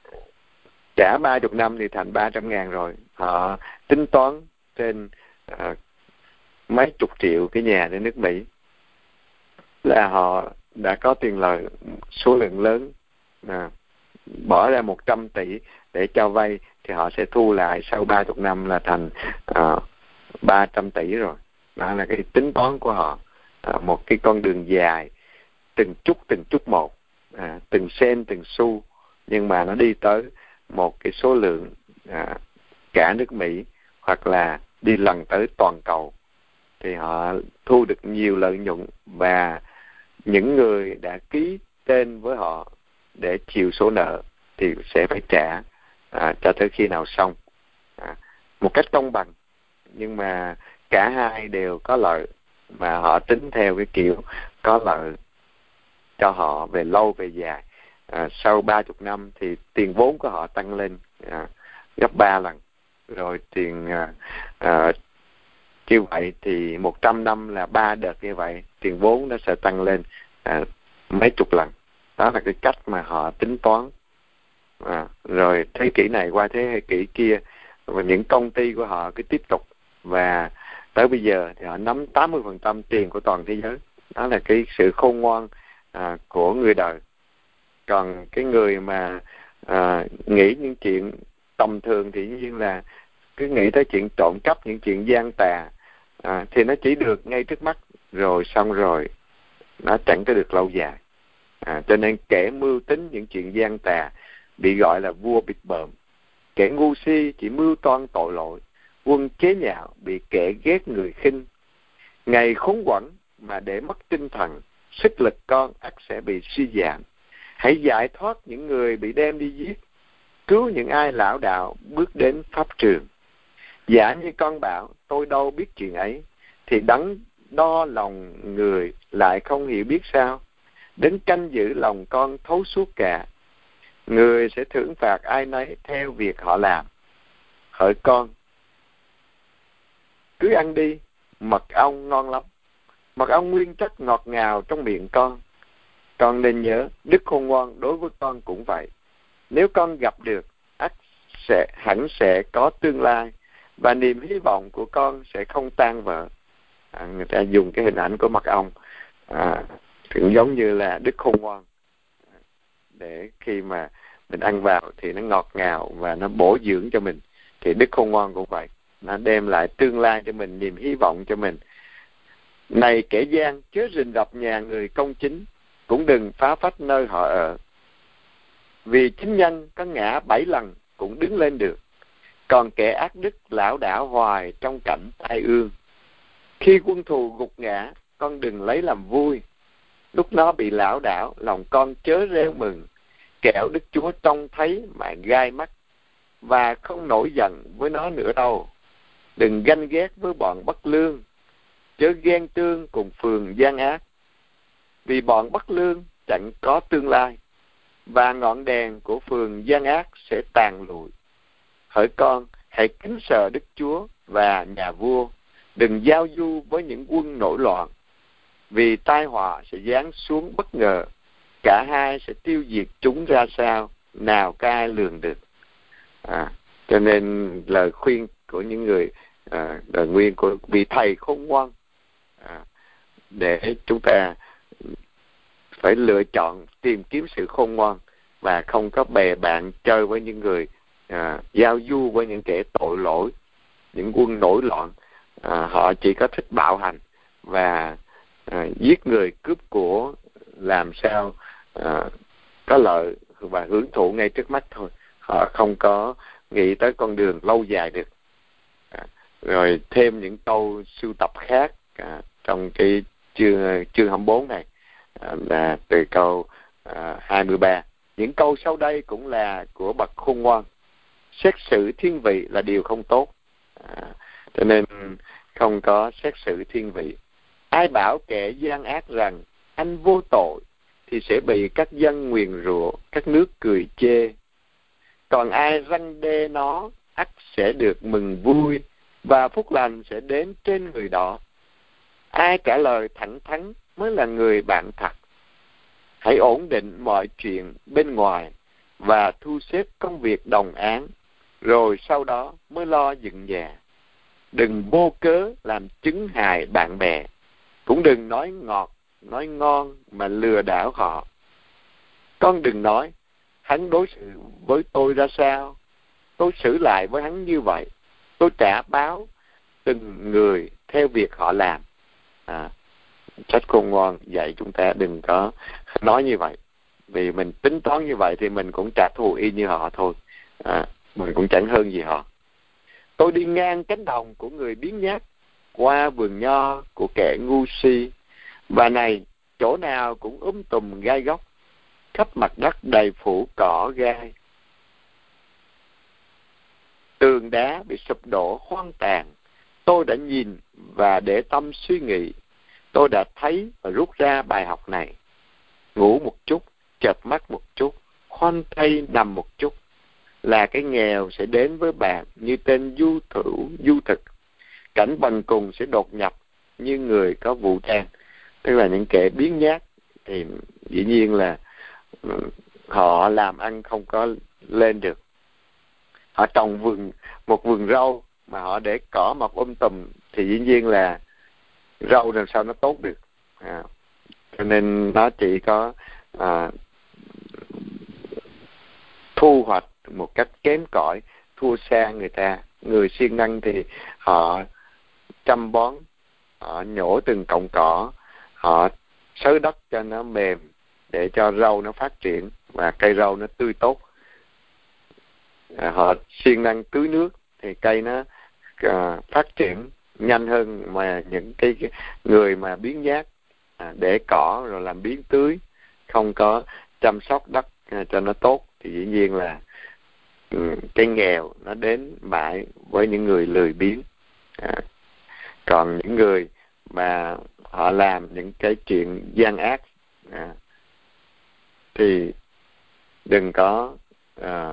trả ba mươi năm thì thành ba trăm ngàn rồi. Họ tính toán trên uh, mấy chục triệu cái nhà ở nước Mỹ, là họ đã có tiền lời số lượng lớn. À, bỏ ra một trăm tỷ để cho vay thì họ sẽ thu lại sau ba mươi năm là thành uh, ba trăm tỷ rồi. Đó là cái tính toán của họ. À, một cái con đường dài, từng chút từng chút một, à, từng sen từng xu, nhưng mà nó đi tới một cái số lượng à, cả nước Mỹ, hoặc là đi lần tới toàn cầu, thì họ thu được nhiều lợi nhuận, và những người đã ký tên với họ để chịu số nợ thì sẽ phải trả à, cho tới khi nào xong, à, một cách công bằng. Nhưng mà cả hai đều có lợi, mà họ tính theo cái kiểu có lợi cho họ về lâu về dài. À, sau ba mươi năm thì tiền vốn của họ tăng lên à, gấp ba lần, rồi tiền à, à, như vậy thì một trăm năm là ba đợt như vậy, tiền vốn nó sẽ tăng lên à, mấy chục lần. Đó là cái cách mà họ tính toán. À, rồi thế kỷ này qua thế kỷ kia, và những công ty của họ cứ tiếp tục, và tới bây giờ thì họ nắm tám mươi phần trăm tiền của toàn thế giới. Đó là cái sự khôn ngoan à, của người đời. Còn cái người mà à, nghĩ những chuyện tầm thường thì dĩ nhiên là cứ nghĩ tới chuyện trộm cắp, những chuyện gian tà, à, thì nó chỉ được ngay trước mắt, rồi xong rồi nó chẳng có được lâu dài. À, cho nên kẻ mưu tính những chuyện gian tà bị gọi là vua bịp bợm, kẻ ngu si chỉ mưu toan tội lỗi, quân chế nhạo bị kẻ ghét người khinh. Ngày khốn quẫn mà để mất tinh thần, sức lực con ắt sẽ bị suy giảm. Hãy giải thoát những người bị đem đi giết, cứu những ai lão đạo bước đến pháp trường. Giả như con bảo tôi đâu biết chuyện ấy, thì đấng đo lòng người lại không hiểu biết sao. Đến canh giữ lòng con thấu suốt cả, người sẽ thưởng phạt ai nấy theo việc họ làm. Hỡi con, cứ ăn đi, mật ong ngon lắm, mật ong nguyên chất ngọt ngào trong miệng con. Con nên nhớ, đức khôn ngoan đối với con cũng vậy. Nếu con gặp được, ắt sẽ hẳn sẽ có tương lai, và niềm hy vọng của con sẽ không tan vỡ. À, người ta dùng cái hình ảnh của mật ong, à, cũng giống như là đức khôn ngoan, để khi mà mình ăn vào thì nó ngọt ngào và nó bổ dưỡng cho mình. Thì đức khôn ngoan cũng vậy, nó đem lại tương lai cho mình, niềm hy vọng cho mình. Này kẻ gian, chớ rình rập nhà người công chính, cũng đừng phá phách nơi họ ở. Vì chính nhân có ngã bảy lần cũng đứng lên được, còn kẻ ác đức lảo đảo hoài trong cảnh tai ương. Khi quân thù gục ngã, con đừng lấy làm vui. Lúc nó bị lảo đảo, lòng con chớ reo mừng. Kẻo Đức Chúa trông thấy mà gai mắt, và không nổi giận với nó nữa đâu. Đừng ganh ghét với bọn bất lương, chớ ghen tương cùng phường gian ác. Vì bọn bất lương chẳng có tương lai, và ngọn đèn của phường gian ác sẽ tàn lụi. Hỡi con, hãy kính sợ Đức Chúa và nhà vua, đừng giao du với những quân nổi loạn, vì tai họa sẽ giáng xuống bất ngờ, cả hai sẽ tiêu diệt chúng ra sao, nào có ai lường được. À, cho nên lời khuyên của những người à, lời nguyên của vị thầy khôn ngoan, à, để chúng ta phải lựa chọn tìm kiếm sự khôn ngoan, và không có bè bạn chơi với những người à, giao du với những kẻ tội lỗi, những quân nổi loạn. À, họ chỉ có thích bạo hành và à, giết người, cướp của, làm sao à, có lợi và hưởng thụ ngay trước mắt thôi. Họ không có nghĩ tới con đường lâu dài được. À, rồi thêm những câu sưu tập khác à, trong cái chương chương hai mươi bốn này, à, là từ câu à, hai mươi ba. Những câu sau đây cũng là của bậc khôn ngoan. Xét xử thiên vị là điều không tốt, à, cho nên không có xét xử thiên vị. Ai bảo kẻ gian ác rằng anh vô tội, thì sẽ bị các dân nguyền rủa, các nước cười chê. Còn ai răn đe nó, ắt sẽ được mừng vui, và phúc lành sẽ đến trên người đó. Ai trả lời thẳng thắn mới là người bạn thật. Hãy ổn định mọi chuyện bên ngoài, và thu xếp công việc đồng áng, rồi sau đó mới lo dựng nhà. Đừng vô cớ làm chứng hại bạn bè, cũng đừng nói ngọt, nói ngon mà lừa đảo họ. Con đừng nói, hắn đối xử với tôi ra sao, tôi xử lại với hắn như vậy, tôi trả báo từng người theo việc họ làm. À, sách khôn ngoan dạy chúng ta đừng có nói như vậy, vì mình tính toán như vậy thì mình cũng trả thù y như họ thôi. À, mình cũng chẳng hơn gì họ. Tôi đi ngang cánh đồng của người biếng nhác, qua vườn nho của kẻ ngu si, và này, chỗ nào cũng um tùm gai góc, khắp mặt đất đầy phủ cỏ gai. Tường đá bị sụp đổ hoang tàn, tôi đã nhìn và để tâm suy nghĩ. Tôi đã thấy và rút ra bài học này. Ngủ một chút, chợp mắt một chút, khoanh tay nằm một chút, là cái nghèo sẽ đến với bạn như tên du thủ du thực. Cảnh bần cùng sẽ đột nhập như người có vũ trang. Tức là những kẻ biếng nhác thì dĩ nhiên là họ làm ăn không có lên được. Họ trồng vườn một vườn rau mà họ để cỏ mọc um tùm thì dĩ nhiên là rau làm sao nó tốt được. À, cho nên nó chỉ có à, thu hoạch một cách kém cỏi, thua xa người ta. Người siêng năng thì họ chăm bón, họ nhổ từng cọng cỏ, họ xới đất cho nó mềm để cho rau nó phát triển và cây rau nó tươi tốt. À, họ siêng năng tưới nước thì cây nó à, phát triển nhanh hơn mà những cái, cái người mà biếng nhác à, để cỏ rồi làm biếng tưới, không có chăm sóc đất à, cho nó tốt, thì dĩ nhiên là ừ, cái nghèo nó đến mãi với những người lười biếng. À, còn những người mà họ làm những cái chuyện gian ác à, thì đừng có à,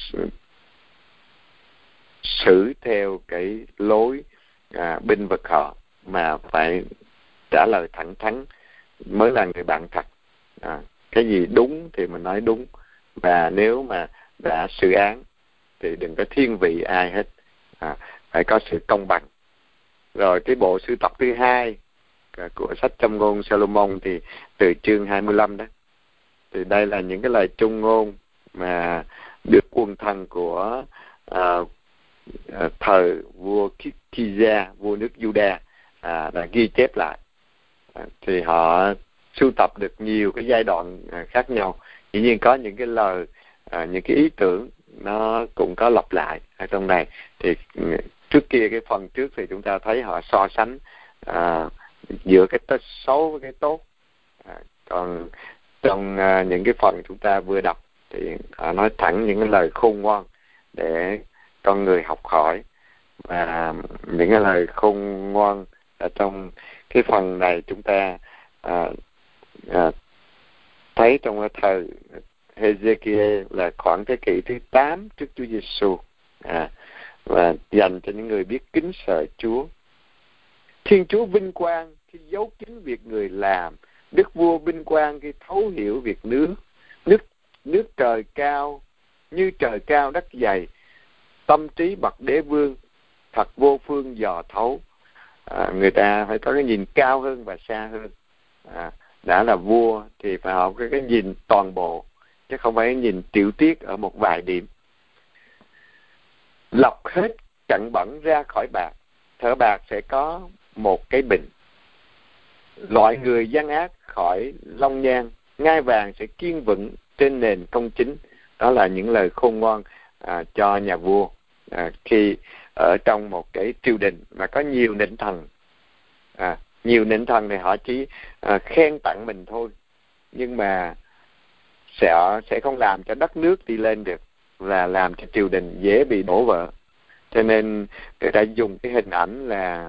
xử theo cái lối à, binh vực họ, mà phải trả lời thẳng thắn mới là người bạn thật. À, cái gì đúng thì mình nói đúng, và nếu mà đã xử án thì đừng có thiên vị ai hết, à, phải có sự công bằng. Rồi cái bộ sưu tập thứ hai của sách Châm ngôn Solomon thì từ chương hai mươi lăm đó, thì đây là những cái lời trung ngôn mà được quần thần của à, à, thời vua Kizia, vua nước Juda à, đã ghi chép lại. À, thì họ sưu tập được nhiều cái giai đoạn à, khác nhau. Dĩ nhiên có những cái lời, à, những cái ý tưởng nó cũng có lặp lại ở trong này. Thì trước kia cái phần trước thì chúng ta thấy họ so sánh à, giữa cái tốt xấu với cái tốt. À, còn trong à, những cái phần chúng ta vừa đọc thì họ nói thẳng những cái lời khôn ngoan để con người học hỏi. Và những cái lời khôn ngoan ở trong cái phần này chúng ta à, à, thấy trong cái thời Hezekiah là khoảng thế kỷ thứ tám trước Chúa Giêsu, à, và dành cho những người biết kính sợ Chúa. Thiên Chúa vinh quang khi giấu kín việc người làm, Đức vua vinh quang khi thấu hiểu việc nước. Nước nước trời cao như trời cao đất dày, tâm trí bậc đế vương thật vô phương dò thấu. À, người ta phải có cái nhìn cao hơn và xa hơn. À, đã là vua thì phải học cái, cái nhìn toàn bộ, chứ không phải nhìn tiểu tiết ở một vài điểm. Lọc hết cặn bẩn ra khỏi bạc, thợ bạc sẽ có một cái bình. Loại người gian ác khỏi long nhang, ngai vàng sẽ kiên vững trên nền công chính. Đó là những lời khôn ngoan à, cho nhà vua à, khi ở trong một cái triều đình mà có nhiều nịnh thần. À, nhiều nịnh thần thì họ chỉ à, khen tặng mình thôi, nhưng mà sẽ sẽ không làm cho đất nước đi lên được, là làm cho triều đình dễ bị đổ vỡ. Cho nên người ta dùng cái hình ảnh là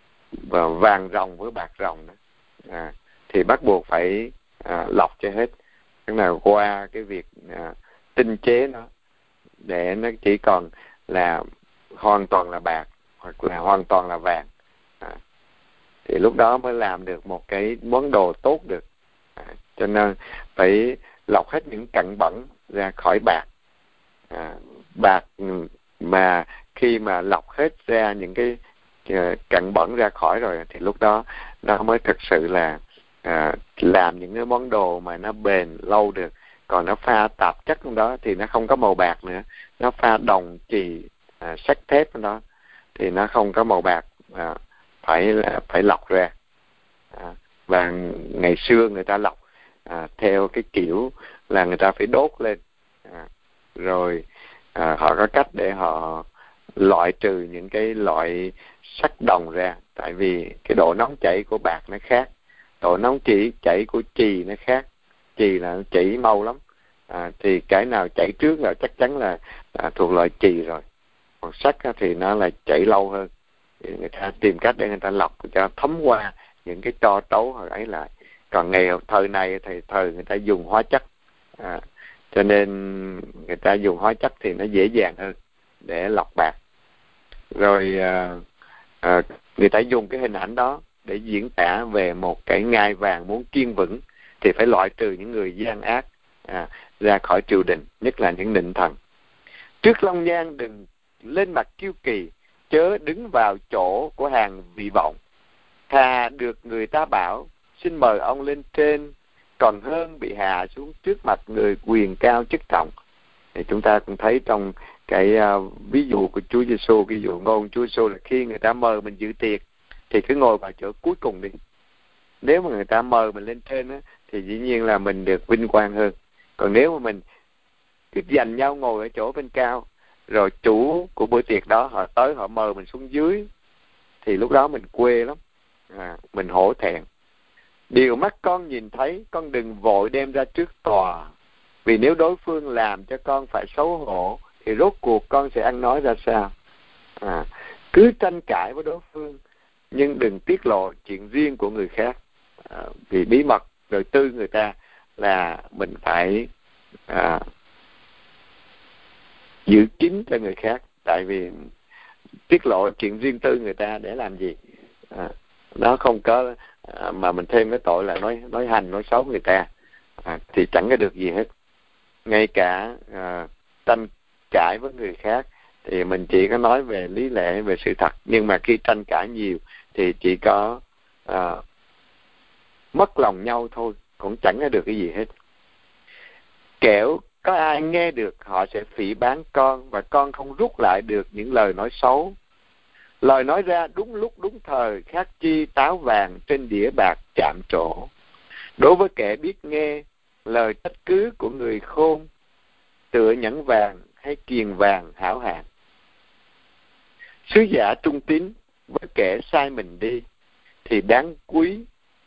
vàng ròng với bạc ròng đó. À, thì bắt buộc phải à, lọc cho hết, tức là qua cái việc à, tinh chế nó để nó chỉ còn là hoàn toàn là bạc hoặc là hoàn toàn là vàng. À, thì lúc đó mới làm được một cái món đồ tốt được. À, cho nên phải lọc hết những cặn bẩn ra khỏi bạc. À, bạc mà khi mà lọc hết ra những cái uh, cặn bẩn ra khỏi rồi thì lúc đó nó mới thực sự là uh, làm những cái món đồ mà nó bền lâu được. Còn nó pha tạp chất trong đó thì nó không có màu bạc nữa, nó pha đồng chì uh, sắt thép trong đó thì nó không có màu bạc. Uh, phải là phải lọc ra. À, và ngày xưa người ta lọc à, theo cái kiểu là người ta phải đốt lên, à, rồi à, họ có cách để họ loại trừ những cái loại sắt đồng ra, tại vì cái độ nóng chảy của bạc nó khác, độ nóng chỉ chảy của chì nó khác. Chì là nó chảy mau lắm, à, thì cái nào chảy trước là chắc chắn là à, thuộc loại chì rồi, còn sắt thì nó là chảy lâu hơn. Thì người ta tìm cách để người ta lọc cho thấm qua những cái tro trấu hoặc ấy lại. Còn ngày thời này thì thời người ta dùng hóa chất, à, cho nên người ta dùng hóa chất thì nó dễ dàng hơn để lọc bạc. Rồi à, à, người ta dùng cái hình ảnh đó để diễn tả về một cái ngai vàng muốn kiên vững thì phải loại trừ những người gian ác à, ra khỏi triều đình, nhất là những nịnh thần. Trước long nhang đừng lên mặt kiêu kỳ, chớ đứng vào chỗ của hàng vị vọng. Thà được người ta bảo xin mời ông lên trên, còn hơn bị hạ xuống trước mặt người quyền cao chức trọng. Thì chúng ta cũng thấy trong cái uh, ví dụ của Chúa Giêsu, cái dụ ngôn Chúa Giêsu là khi người ta mời mình dự tiệc thì cứ ngồi vào chỗ cuối cùng đi. Nếu mà người ta mời mình lên trên á, thì dĩ nhiên là mình được vinh quang hơn. Còn nếu mà mình cứ giành nhau ngồi ở chỗ bên cao, rồi chủ của bữa tiệc đó họ tới họ mời mình xuống dưới, thì lúc đó mình quê lắm, à, mình hổ thẹn. Điều mắt con nhìn thấy, con đừng vội đem ra trước tòa, vì nếu đối phương làm cho con phải xấu hổ thì rốt cuộc con sẽ ăn nói ra sao. À, cứ tranh cãi với đối phương nhưng đừng tiết lộ chuyện riêng của người khác, à, vì bí mật đời tư người ta là mình phải à, giữ kín cho người khác. Tại vì tiết lộ chuyện riêng tư người ta để làm gì? À, nó không có à, mà mình thêm cái tội là nói nói hành nói xấu người ta, à, thì chẳng có được gì hết. Ngay cả à, tranh cãi với người khác thì mình chỉ có nói về lý lẽ, về sự thật. Nhưng mà khi tranh cãi nhiều thì chỉ có à, mất lòng nhau thôi, cũng chẳng có được cái gì hết. Kẻo có ai nghe được họ sẽ phỉ báng con, và con không rút lại được những lời nói xấu. Lời nói ra đúng lúc đúng thời, khác chi táo vàng trên đĩa bạc chạm trổ. Đối với kẻ biết nghe, lời trách cứ của người khôn tựa nhẫn vàng hay kiềng vàng hảo hạng. Sứ giả trung tín với kẻ sai mình đi thì đáng quý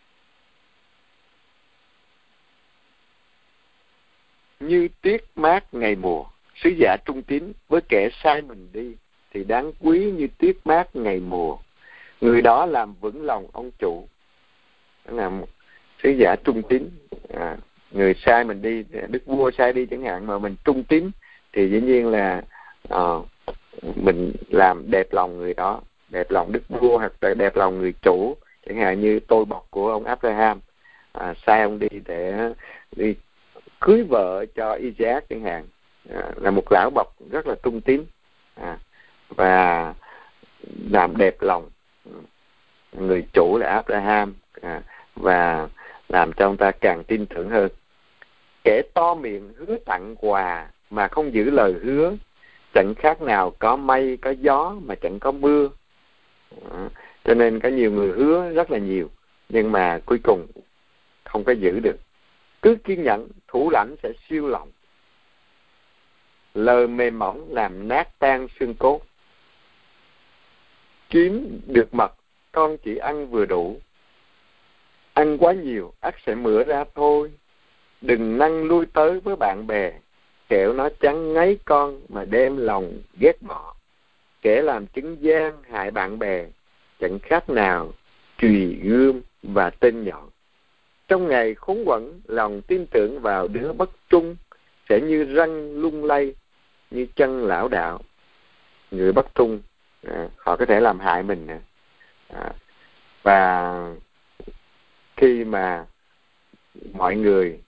như tuyết mát ngày mùa. Sứ giả trung tín với kẻ sai mình đi thì đáng quý như tuyết mát ngày mùa. Người đó làm vững lòng ông chủ. Đó là một sứ giả trung tín. À, người sai mình đi, đức vua sai đi chẳng hạn, mà mình trung tín thì dĩ nhiên là uh, mình làm đẹp lòng người đó, đẹp lòng đức vua hoặc là đẹp lòng người chủ. Chẳng hạn như tôi bọc của ông Abraham, à, sai ông đi để đi cưới vợ cho Isaac chẳng hạn, à, là một lão bọc rất là trung tín, à, và làm đẹp lòng người chủ là Abraham, à, và làm cho ông ta càng tin tưởng hơn. Kẻ to miệng hứa tặng quà mà không giữ lời hứa, chẳng khác nào có mây có gió mà chẳng có mưa. À, cho nên có nhiều người hứa rất là nhiều nhưng mà cuối cùng không có giữ được. Cứ kiên nhẫn, thủ lãnh sẽ siêu lòng. Lời mềm mỏng làm nát tan xương cốt. Kiếm được mật, con chỉ ăn vừa đủ. Ăn quá nhiều, ắt sẽ mửa ra thôi. Đừng năng lui tới với bạn bè, kẻo nó chán ngấy con mà đem lòng ghét bỏ. Kẻ làm chứng gian hại bạn bè, chẳng khác nào chùy gươm và tên nhọn. Trong ngày khốn quẫn, lòng tin tưởng vào đứa bất trung sẽ như răng lung lay, như chân lão đạo. Người bất trung, à, họ có thể làm hại mình. À, và khi mà mọi người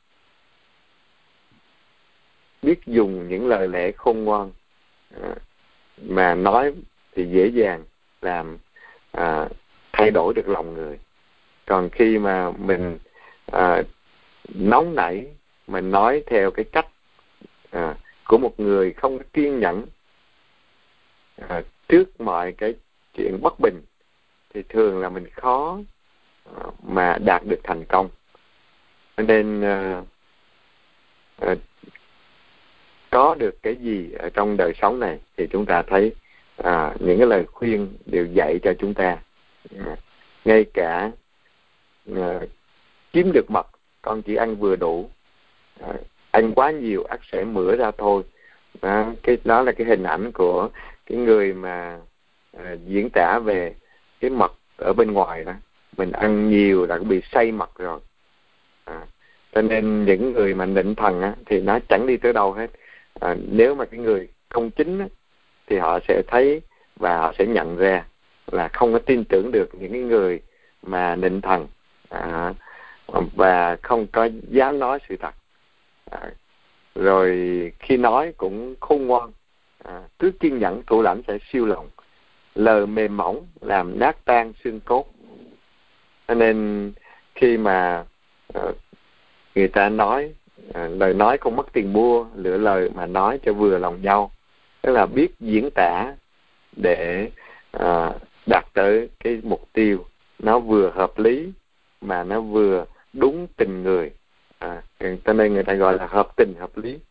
biết dùng những lời lẽ khôn ngoan, à, mà nói thì dễ dàng làm à, thay đổi được lòng người. Còn khi mà mình à, nóng nảy, mình nói theo cái cách à, của một người không kiên nhẫn à, trước mọi cái chuyện bất bình, thì thường là mình khó à, mà đạt được thành công. Nên à, à, có được cái gì ở trong đời sống này thì chúng ta thấy à, những cái lời khuyên đều dạy cho chúng ta. À, ngay cả à, kiếm được mật, con chỉ ăn vừa đủ. À, ăn quá nhiều ắt sẽ mửa ra thôi. À, cái đó là cái hình ảnh của cái người mà à, diễn tả về cái mật ở bên ngoài đó. Mình ăn nhiều là cũng bị say mật rồi. À, cho nên những người mà nịnh thần á, thì nó chẳng đi tới đâu hết. À, nếu mà cái người công chính á, thì họ sẽ thấy và họ sẽ nhận ra là không có tin tưởng được những cái người mà nịnh thần, à, và không có dám nói sự thật. À, rồi khi nói cũng khôn ngoan, à, cứ kiên nhẫn, thủ lãnh sẽ siêu lòng. Lời mềm mỏng làm nát tan xương cốt. Cho nên khi mà uh, người ta nói uh, lời nói không mất tiền mua, lựa lời mà nói cho vừa lòng nhau, tức là biết diễn tả để uh, đạt tới cái mục tiêu nó vừa hợp lý mà nó vừa đúng tình người. À, cho nên người ta gọi là hợp tình hợp lý.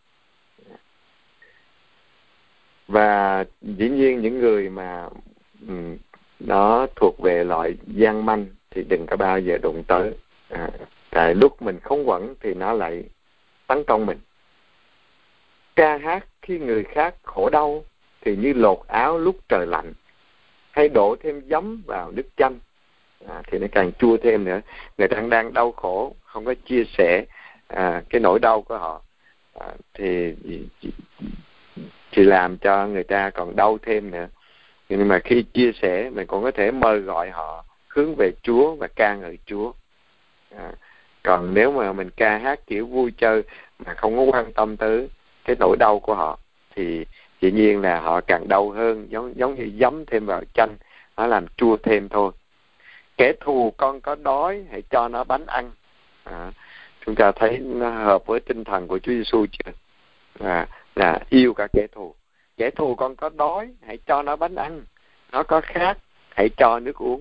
Và dĩ nhiên những người mà um, nó thuộc về loại gian manh thì đừng có bao giờ đụng tới. À, tại lúc mình khốn quẫn thì nó lại tấn công mình. Ca hát khi người khác khổ đau thì như lột áo lúc trời lạnh, hay đổ thêm giấm vào nước chanh, à, thì nó càng chua thêm nữa. Người ta đang đau khổ, không có chia sẻ à, cái nỗi đau của họ, à, thì thì làm cho người ta còn đau thêm nữa. Nhưng mà khi chia sẻ, mình cũng có thể mời gọi họ hướng về Chúa và ca ngợi Chúa. À, còn nếu mà mình ca hát kiểu vui chơi mà không có quan tâm tới cái nỗi đau của họ, thì dĩ nhiên là họ càng đau hơn, giống giống như giấm thêm vào chanh, nó làm chua thêm thôi. Kẻ thù con có đói, hãy cho nó bánh ăn. À, chúng ta thấy nó hợp với tinh thần của Chúa Giêsu chưa? À, là yêu cả kẻ thù. Kẻ thù con có đói, hãy cho nó bánh ăn. Nó có khát, hãy cho nước uống.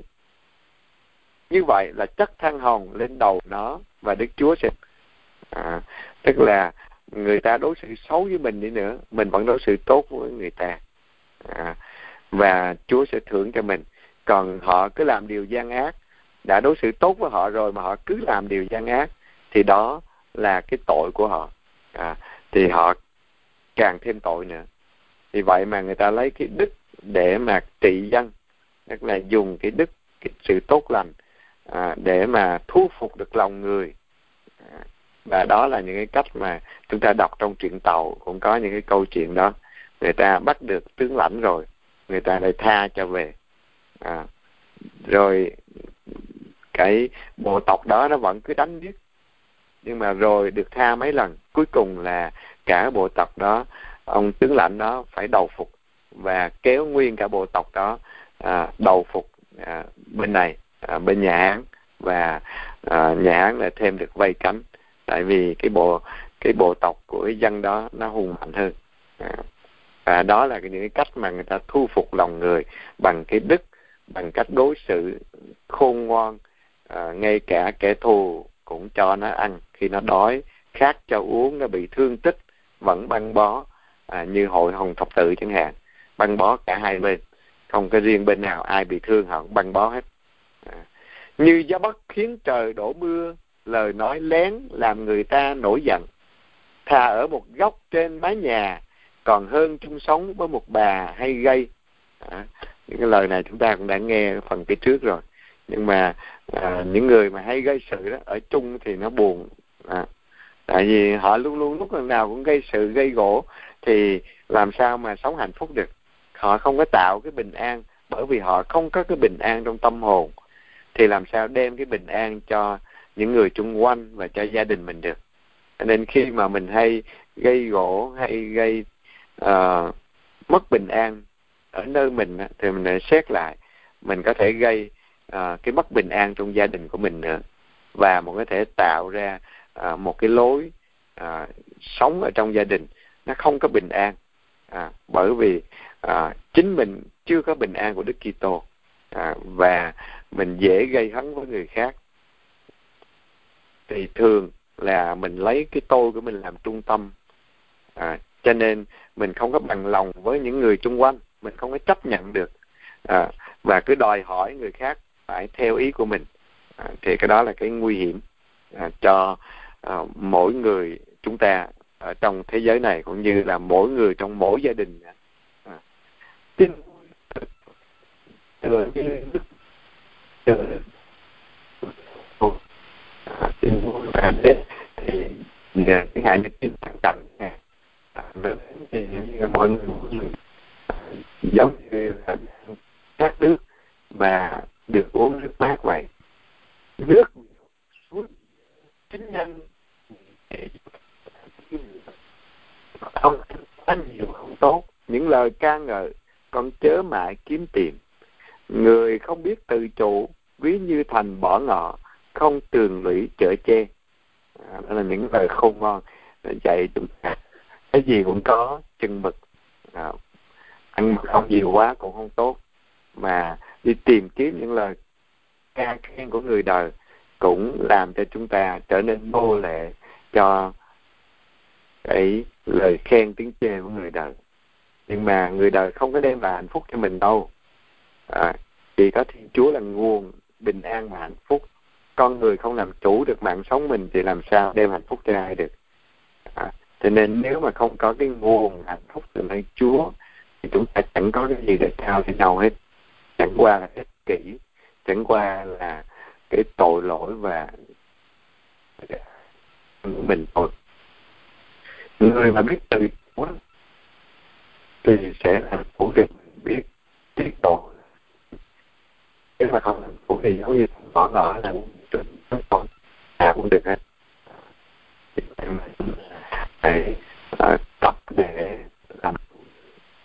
Như vậy là chất than hồng lên đầu nó, và Đức Chúa sẽ à, tức là người ta đối xử xấu với mình đi nữa, mình vẫn đối xử tốt với người ta, à, và Chúa sẽ thưởng cho mình. Còn họ cứ làm điều gian ác, đã đối xử tốt với họ rồi mà họ cứ làm điều gian ác, thì đó là cái tội của họ, à, thì họ càng thêm tội nữa. Vì vậy mà người ta lấy cái đức để mà trị dân, tức là dùng cái đức, cái sự tốt lành à, để mà thu phục được lòng người. À, và đó là những cái cách mà chúng ta đọc trong truyện Tàu, cũng có những cái câu chuyện đó. Người ta bắt được tướng lãnh rồi, người ta lại tha cho về. À, rồi cái bộ tộc đó nó vẫn cứ đánh giết, nhưng mà rồi được tha mấy lần, cuối cùng là cả bộ tộc đó, ông tướng lãnh đó phải đầu phục và kéo nguyên cả bộ tộc đó à, đầu phục à, bên này, à, bên nhà Hán, và à, nhà Hán lại thêm được vây cánh, tại vì cái bộ cái bộ tộc của cái dân đó nó hùng mạnh hơn. À, và đó là những cái cách mà người ta thu phục lòng người bằng cái đức, bằng cách đối xử khôn ngoan, à, ngay cả kẻ thù cũng cho nó ăn khi nó đói, khát cho uống, nó bị thương tích vẫn băng bó, à, như hội Hồng Thập Tự chẳng hạn, băng bó cả hai bên, không có riêng bên nào ai bị thương họ cũng băng bó hết. À, như gió bắc khiến trời đổ mưa, lời nói lén làm người ta nổi giận, thà ở một góc trên mái nhà còn hơn chung sống với một bà hay gây. À, những cái lời này chúng ta cũng đã nghe phần phía trước rồi, nhưng mà à, những người mà hay gây sự đó ở chung thì nó buồn, à, tại vì họ luôn luôn lúc nào cũng gây sự gây gỗ, thì làm sao mà sống hạnh phúc được. Họ không có tạo cái bình an, bởi vì họ không có cái bình an trong tâm hồn, thì làm sao đem cái bình an cho những người chung quanh và cho gia đình mình được. Nên khi mà mình hay gây gỗ hay gây uh, mất bình an ở nơi mình, thì mình lại xét lại, mình có thể gây uh, cái mất bình an trong gia đình của mình nữa, và mình có thể tạo ra uh, một cái lối uh, sống ở trong gia đình nó không có bình an, à, bởi vì uh, chính mình chưa có bình an của Đức Kitô, à, và mình dễ gây hấn với người khác. Thì thường là mình lấy cái tôi của mình làm trung tâm, à, cho nên mình không có bằng lòng với những người xung quanh, mình không có chấp nhận được, à, và cứ đòi hỏi người khác phải theo ý của mình, à, thì cái đó là cái nguy hiểm à, cho à, mỗi người chúng ta ở trong thế giới này, cũng như là mỗi người trong mỗi gia đình. À, tin từ cái đức từ à, tin vui và đến thì cái ngày như tin thẳng cảnh nè, thì mọi người, mọi người giống như là khát nước mà được uống nước mát vậy. Nước suốt chính nhân không quá nhiều không tốt, những lời ca ngợi con chớ mãi kiếm tìm, người không biết tự chủ ví như thành bỏ ngọ, không tường lũy chở che. À, đó là những lời khôn ngoan dạy chúng ta cái gì cũng có chừng mực, à, ăn mực không nhiều quá cũng không tốt, mà đi tìm kiếm những lời ca khen của người đời cũng làm cho chúng ta trở nên nô lệ cho cái lời khen tiếng chê của người đời. Nhưng mà người đời không có đem lại hạnh phúc cho mình đâu, à, chỉ có Thiên Chúa là nguồn bình an và hạnh phúc. Con người không làm chủ được mạng sống mình thì làm sao đem hạnh phúc cho ai được. À, cho nên nếu mà không có cái nguồn hạnh phúc từ nơi Chúa thì chúng ta chẳng có cái gì để trao cho nhau hết, chẳng qua là ích kỷ, chẳng qua là cái tội lỗi và mình thôi. Người mà biết từ Chúa thì sẽ làm chủ được, biết tiết độ. Nếu mà không làm chủ thì giống như bỏ ngỏ là tội nào cũng được hết. Phải uh, tập để làm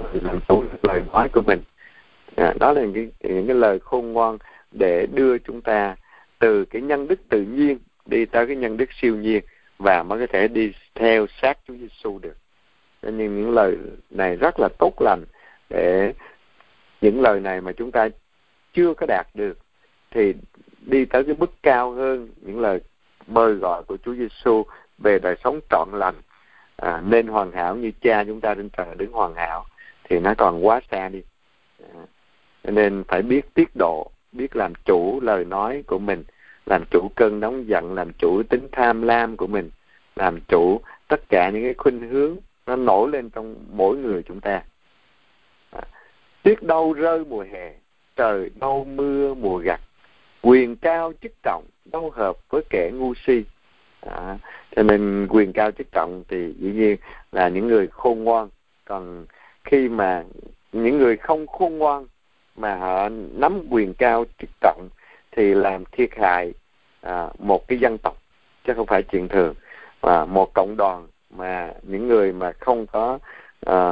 làm chủ lời nói của mình. À, đó là những cái, những cái lời khôn ngoan để đưa chúng ta từ cái nhân đức tự nhiên đi tới cái nhân đức siêu nhiên, và mới có thể đi theo sát Chúa Giêsu được. Nên những lời này rất là tốt lành, để những lời này mà chúng ta chưa có đạt được thì đi tới cái mức cao hơn những lời mời gọi của Chúa Giêsu về đời sống trọn lành, à, nên hoàn hảo như Cha chúng ta trên trời đứng hoàn hảo, thì nó còn quá xa đi. À, nên phải biết tiết độ, biết làm chủ lời nói của mình, làm chủ cơn nóng giận, làm chủ tính tham lam của mình, làm chủ tất cả những cái khuynh hướng nó nổi lên trong mỗi người chúng ta. À, tuyết đâu rơi mùa hè, trời đâu mưa mùa gặt, quyền cao chức trọng đâu hợp với kẻ ngu si. À, cho nên quyền cao chức trọng thì dĩ nhiên là những người khôn ngoan. Còn khi mà những người không khôn ngoan mà họ nắm quyền cao chức trọng thì làm thiệt hại à, một cái dân tộc, chứ không phải chuyện thường. Và một cộng đoàn mà những người mà không có à,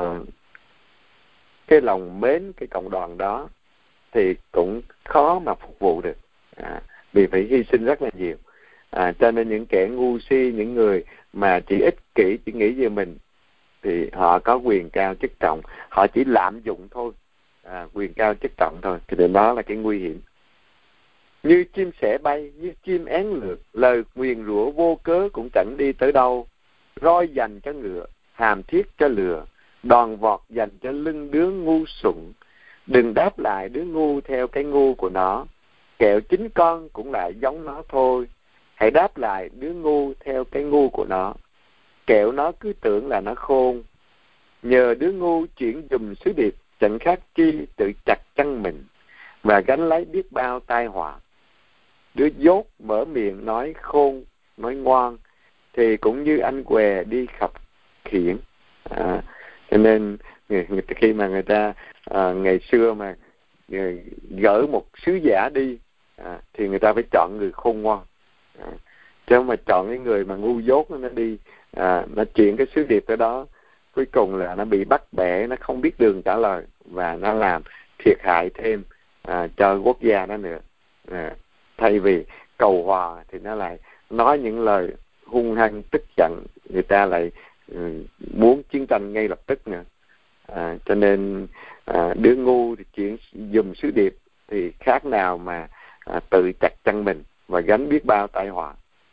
cái lòng mến cái cộng đoàn đó thì cũng khó mà phục vụ được, à, vì phải hy sinh rất là nhiều. À, cho nên những kẻ ngu si, những người mà chỉ ích kỷ, chỉ nghĩ về mình, thì họ có quyền cao chức trọng, họ chỉ lạm dụng thôi, à, quyền cao chức trọng thôi, thì đó là cái nguy hiểm. Như chim sẻ bay, như chim én lượt, lời nguyền rủa vô cớ cũng chẳng đi tới đâu. Roi dành cho ngựa, hàm thiết cho lừa, đòn vọt dành cho lưng đứa ngu sụng. Đừng đáp lại đứa ngu theo cái ngu của nó, kẹo chính con cũng lại giống nó thôi. Hãy đáp lại đứa ngu theo cái ngu của nó, kẹo nó cứ tưởng là nó khôn. Nhờ đứa ngu chuyển dùm sứ điệp, chẳng khác chi tự chặt chân mình, và gánh lấy biết bao tai họa. Đứa dốt mở miệng nói khôn, nói ngoan, thì cũng như anh què đi khập khiễng. À, cho nên người, người, khi mà người ta à, ngày xưa mà người, gỡ một sứ giả đi, à, thì người ta phải chọn người khôn ngoan, à, chứ không mà chọn cái người mà ngu dốt nó đi, à, nó chuyển cái sứ điệp tới đó, cuối cùng là nó bị bắt bẻ, nó không biết đường trả lời, và nó làm thiệt hại thêm à, cho quốc gia đó nữa. À, thay vì cầu hòa thì nó lại nói những lời hung hăng, tức giận, người ta lại ừ, muốn chiến tranh ngay lập tức nữa. À, cho nên à, đứa ngu thì chuyển dùm sứ điệp thì khác nào mà à, tự chặt chân mình và gánh biết bao tai họa.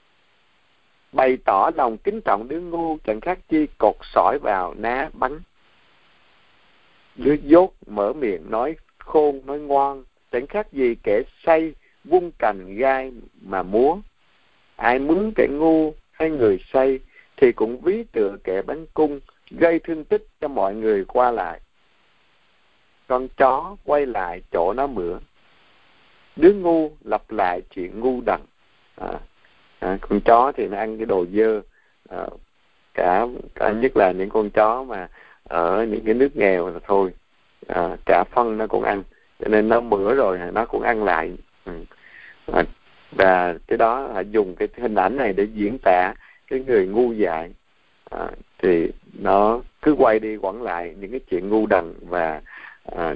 Bày tỏ lòng kính trọng đứa ngu, chẳng khác chi cột sỏi vào ná bắn. Đứa dốt mở miệng nói khôn, nói ngoan, chẳng khác gì kẻ say vung cành gai mà múa. Ai mướn kẻ ngu hay người say thì cũng ví tựa kẻ bắn cung, gây thương tích cho mọi người qua lại. Con chó quay lại chỗ nó mửa, đứa ngu lặp lại chuyện ngu đần. À, à, con chó thì nó ăn cái đồ dơ, à, cả, cả nhất là những con chó mà ở những cái nước nghèo là thôi, à, cả phân nó cũng ăn, cho nên nó mửa rồi nó cũng ăn lại. Ừ. À, và cái đó là dùng cái hình ảnh này để diễn tả cái người ngu dại, à, thì nó cứ quay đi quẩn lại những cái chuyện ngu đần. Và à,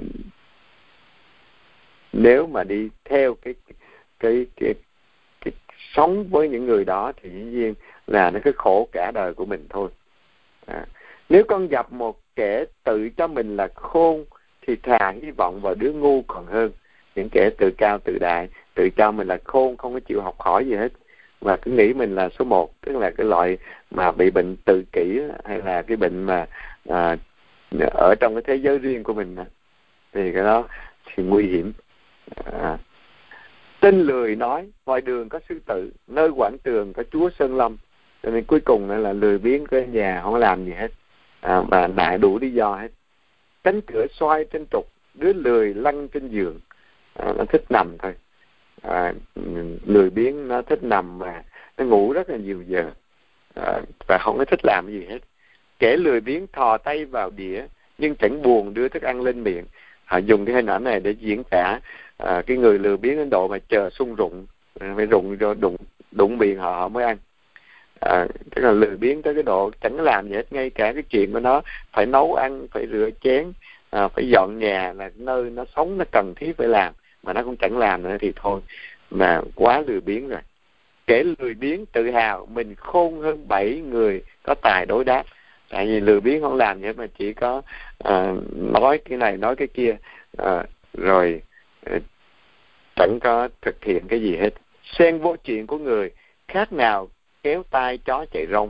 nếu mà đi theo cái cái cái cái sống với những người đó thì dĩ nhiên là nó cứ khổ cả đời của mình thôi. À, nếu con gặp một kẻ tự cho mình là khôn thì thà hy vọng vào đứa ngu còn hơn. Những kẻ tự cao tự đại, tự cho mình là khôn, không có chịu học hỏi gì hết, và cứ nghĩ mình là số một, tức là cái loại mà bị bệnh tự kỷ, hay là cái bệnh mà à, ở trong cái thế giới riêng của mình, thì cái đó thì nguy hiểm. À, tên lười nói ngoài đường có sư tử, nơi quảng trường có chúa sơn lâm. Cho nên cuối cùng là lười biếng cái nhà không làm gì hết, à, và đại đủ lý do hết. Cánh cửa xoay trên trục, đứa lười lăn trên giường. À, nó thích nằm thôi. À, lười biếng nó thích nằm mà nó ngủ rất là nhiều giờ, à, và không có thích làm gì hết. Kẻ lười biếng thò tay vào đĩa nhưng chẳng buồn đưa thức ăn lên miệng. Họ dùng cái hình ảnh này để diễn tả à, cái người lười biếng đến độ mà chờ sung rụng, phải rụng cho đụng đụng miệng họ, họ mới ăn. À, tức là lười biếng tới cái độ chẳng làm gì hết, ngay cả cái chuyện của nó phải nấu ăn, phải rửa chén, à, phải dọn nhà là nơi nó sống nó cần thiết phải làm, mà nó cũng chẳng làm nữa thì thôi, mà quá lười biếng rồi. Kẻ lười biếng tự hào mình khôn hơn bảy người có tài đối đáp. Tại vì lười biếng không làm gì mà chỉ có à, nói cái này nói cái kia, à, rồi à, chẳng có thực hiện cái gì hết. Xen vô chuyện của người khác nào kéo tai chó chạy rông.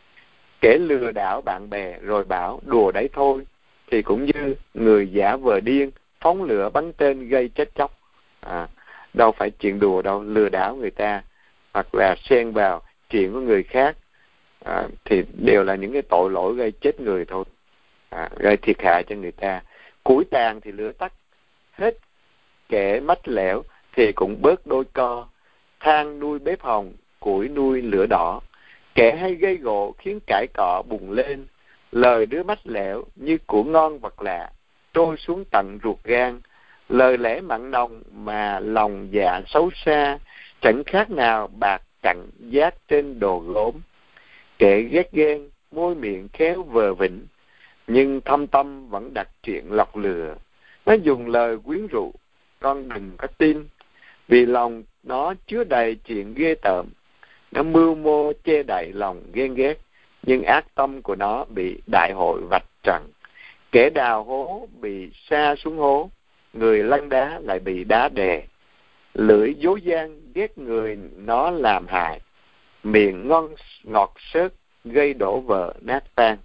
Kẻ lừa đảo bạn bè rồi bảo đùa đấy thôi, thì cũng như người giả vờ điên phóng lửa bắn tên gây chết chóc. À, đâu phải chuyện đùa đâu, lừa đảo người ta hoặc là xen vào chuyện của người khác à, thì đều là những cái tội lỗi gây chết người thôi, à, gây thiệt hại cho người ta. Củi tàn thì lửa tắt hết, kẻ mách lẻo thì cũng bớt đôi co. Than nuôi bếp hồng, củi nuôi lửa đỏ. Kẻ hay gây gỗ khiến cãi cọ bùng lên. Lời đứa mách lẻo như của ngon vật lạ, trôi xuống tận ruột gan. Lời lẽ mặn nồng mà lòng dạ xấu xa, chẳng khác nào bạc cặn giác trên đồ gốm. Kẻ ghét ghen, môi miệng khéo vờ vĩnh, nhưng thâm tâm vẫn đặt chuyện lọc lừa. Nó dùng lời quyến rũ, con đừng có tin, vì lòng nó chứa đầy chuyện ghê tởm. Nó mưu mô che đậy lòng ghen ghét, nhưng ác tâm của nó bị đại hội vạch trần. Kẻ đào hố bị sa xuống hố, người lăn đá lại bị đá đè. Lưỡi dối gian ghét người nó làm hại, miệng ngon ngọt xớt gây đổ vỡ nát tan.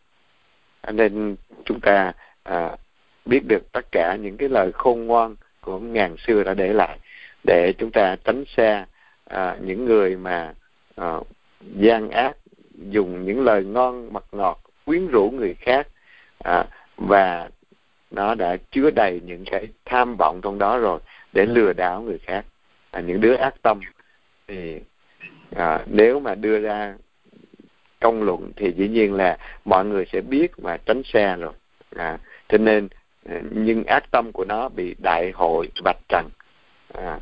Nên chúng ta à, biết được tất cả những cái lời khôn ngoan của ngàn xưa đã để lại, để chúng ta tránh xa à, những người mà à, gian ác, dùng những lời ngon mật ngọt quyến rũ người khác, à, và nó đã chứa đầy những cái tham vọng trong đó rồi để lừa đảo người khác. À, những đứa ác tâm thì à, nếu mà đưa ra công luận thì dĩ nhiên là mọi người sẽ biết mà tránh xa rồi. À, cho nên nhưng ác tâm của nó bị đại hội vạch trần, à,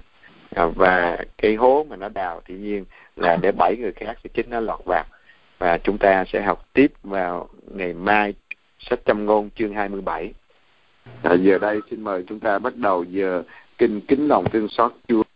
và cái hố mà nó đào thì nhiên là để bảy người khác thì chính nó lọt vào. Và chúng ta sẽ học tiếp vào ngày mai sách Châm Ngôn chương hai mươi bảy. À, giờ đây xin mời chúng ta bắt đầu giờ kinh kính lòng thương xót Chúa.